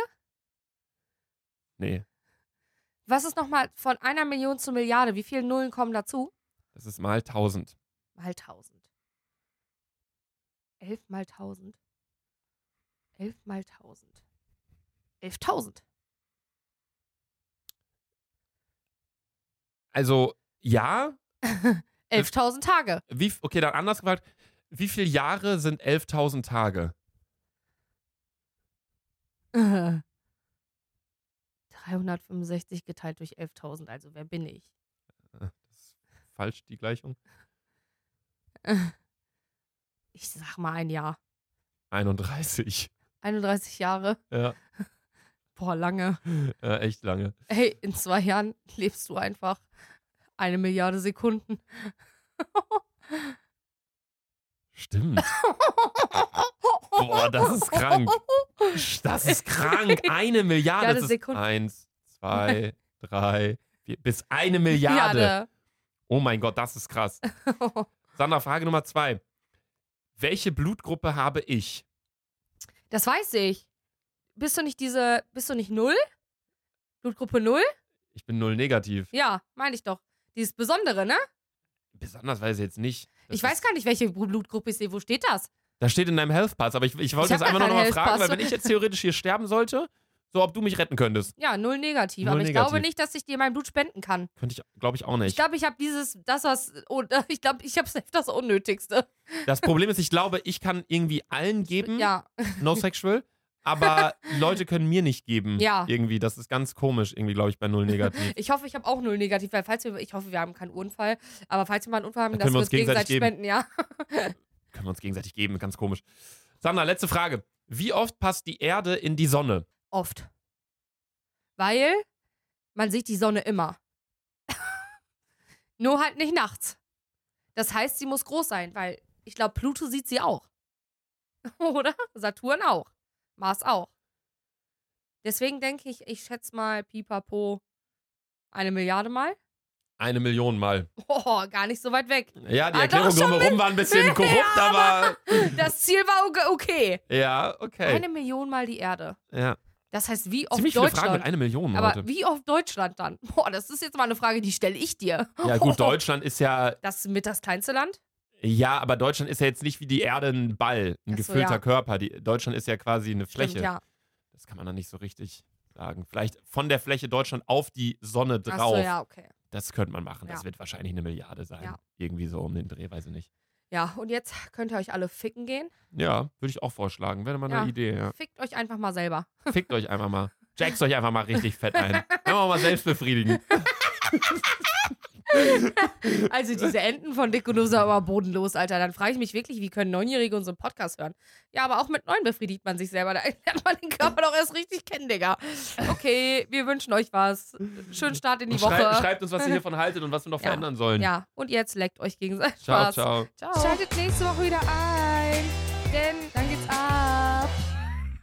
Nee. Was ist nochmal von 1 Million zu Milliarde? Wie viele Nullen kommen dazu? Das ist mal 1000. Mal 1000. 11 mal 1000. 11 mal 1000. 11.000. Also, ja. 11.000 Tage. Okay, dann anders gefragt. Wie viele Jahre sind 11.000 Tage? 365 geteilt durch 11.000. Also, wer bin ich? Das ist falsch, die Gleichung. Ich sag mal ein Jahr. 31. 31 Jahre? Ja. Boah, lange. Ja, echt lange. Hey, in 2 Jahren lebst du einfach 1 Milliarde Sekunden. Stimmt. Boah, das ist krank. Das ist krank. 1 Milliarde. Ja, das ist Sekunden. 1, 2, 3, 4, bis 1 Milliarde. Oh mein Gott, das ist krass. Sandra, Frage Nummer 2. Welche Blutgruppe habe ich? Das weiß ich. Bist du nicht 0? Blutgruppe 0? Ich bin 0 negativ. Ja, meine ich doch. Dieses Besondere, ne? Besonders weiß ich jetzt nicht. Ich weiß gar nicht, welche Blutgruppe ich sehe. Wo steht das? Das steht in deinem Health Pass, aber ich wollte das einfach nur noch mal fragen, weil wenn ich jetzt theoretisch hier sterben sollte, so ob du mich retten könntest. Ja, 0 negativ. 0 aber ich negativ. glaube nicht, dass ich dir mein Blut spenden kann. Könnte ich, glaube ich, auch nicht. Ich glaube, ich habe ich habe selbst das Unnötigste. Das Problem ist, ich glaube, ich kann irgendwie allen geben, Ja. no sexual, aber Leute können mir nicht geben. Ja. Irgendwie, das ist ganz komisch, irgendwie, glaube ich, bei 0 negativ. Ich hoffe, ich habe auch 0 negativ, weil ich hoffe, wir haben keinen Unfall, aber falls wir mal einen Unfall haben, Dann dass können wir wir uns uns gegenseitig spenden, ja. Können wir uns gegenseitig geben, ganz komisch. Sandra, letzte Frage. Wie oft passt die Erde in die Sonne? Oft. Weil man sieht die Sonne immer. Nur halt nicht nachts. Das heißt, sie muss groß sein, weil ich glaube, Pluto sieht sie auch. Oder? Saturn auch. Mars auch. Deswegen denke ich, ich schätze mal pipapo 1 Milliarde Mal. 1 Million Mal. Oh, gar nicht so weit weg. Ja, die Ah, Erklärung doch, schon drumherum war ein bisschen korrupt, Ja, aber... Das Ziel war okay. Ja, okay. 1 Million Mal die Erde. Ja. Das heißt, wie oft Ziemlich viele Fragen Deutschland? mit 1 Million Aber heute. wie oft Deutschland dann? Boah, das ist jetzt mal eine Frage, die stelle ich dir. Ja gut, Deutschland ist ja... Das ist mit das kleinste Land? Ja, aber Deutschland ist ja jetzt nicht wie die Erde ein Ball, ein Ach so, gefüllter ja. Körper. Deutschland ist ja quasi eine Fläche. Stimmt, ja. Das kann man dann nicht so richtig sagen. Vielleicht von der Fläche Deutschland auf die Sonne drauf. Ach so, ja, okay. Das könnte man machen. Das Ja. wird wahrscheinlich 1 Milliarde sein. Ja. Irgendwie so um den Dreh, weiß ich nicht. Ja, und jetzt könnt ihr euch alle ficken gehen. Ja, würde ich auch vorschlagen. Wäre mal eine Ja. Idee, ja. Fickt euch einfach mal selber. Fickt euch einfach mal. Jacks euch einfach mal richtig fett ein. Können wir mal selbst befriedigen. Also diese Enten von Dick und Doof sind aber bodenlos, Alter. Dann frage ich mich wirklich, wie können 9-Jährige unseren Podcast hören? Ja, aber auch mit 9 befriedigt man sich selber. Da lernt man den Körper doch erst richtig kennen, Digga. Okay, wir wünschen euch was. Schönen Start in die Woche. Schreibt uns, was ihr hiervon haltet und was wir noch verändern sollen. Ja, und jetzt leckt euch gegenseitig. Ciao, Spaß. ciao. Schaltet nächste Woche wieder ein, denn dann geht's ab.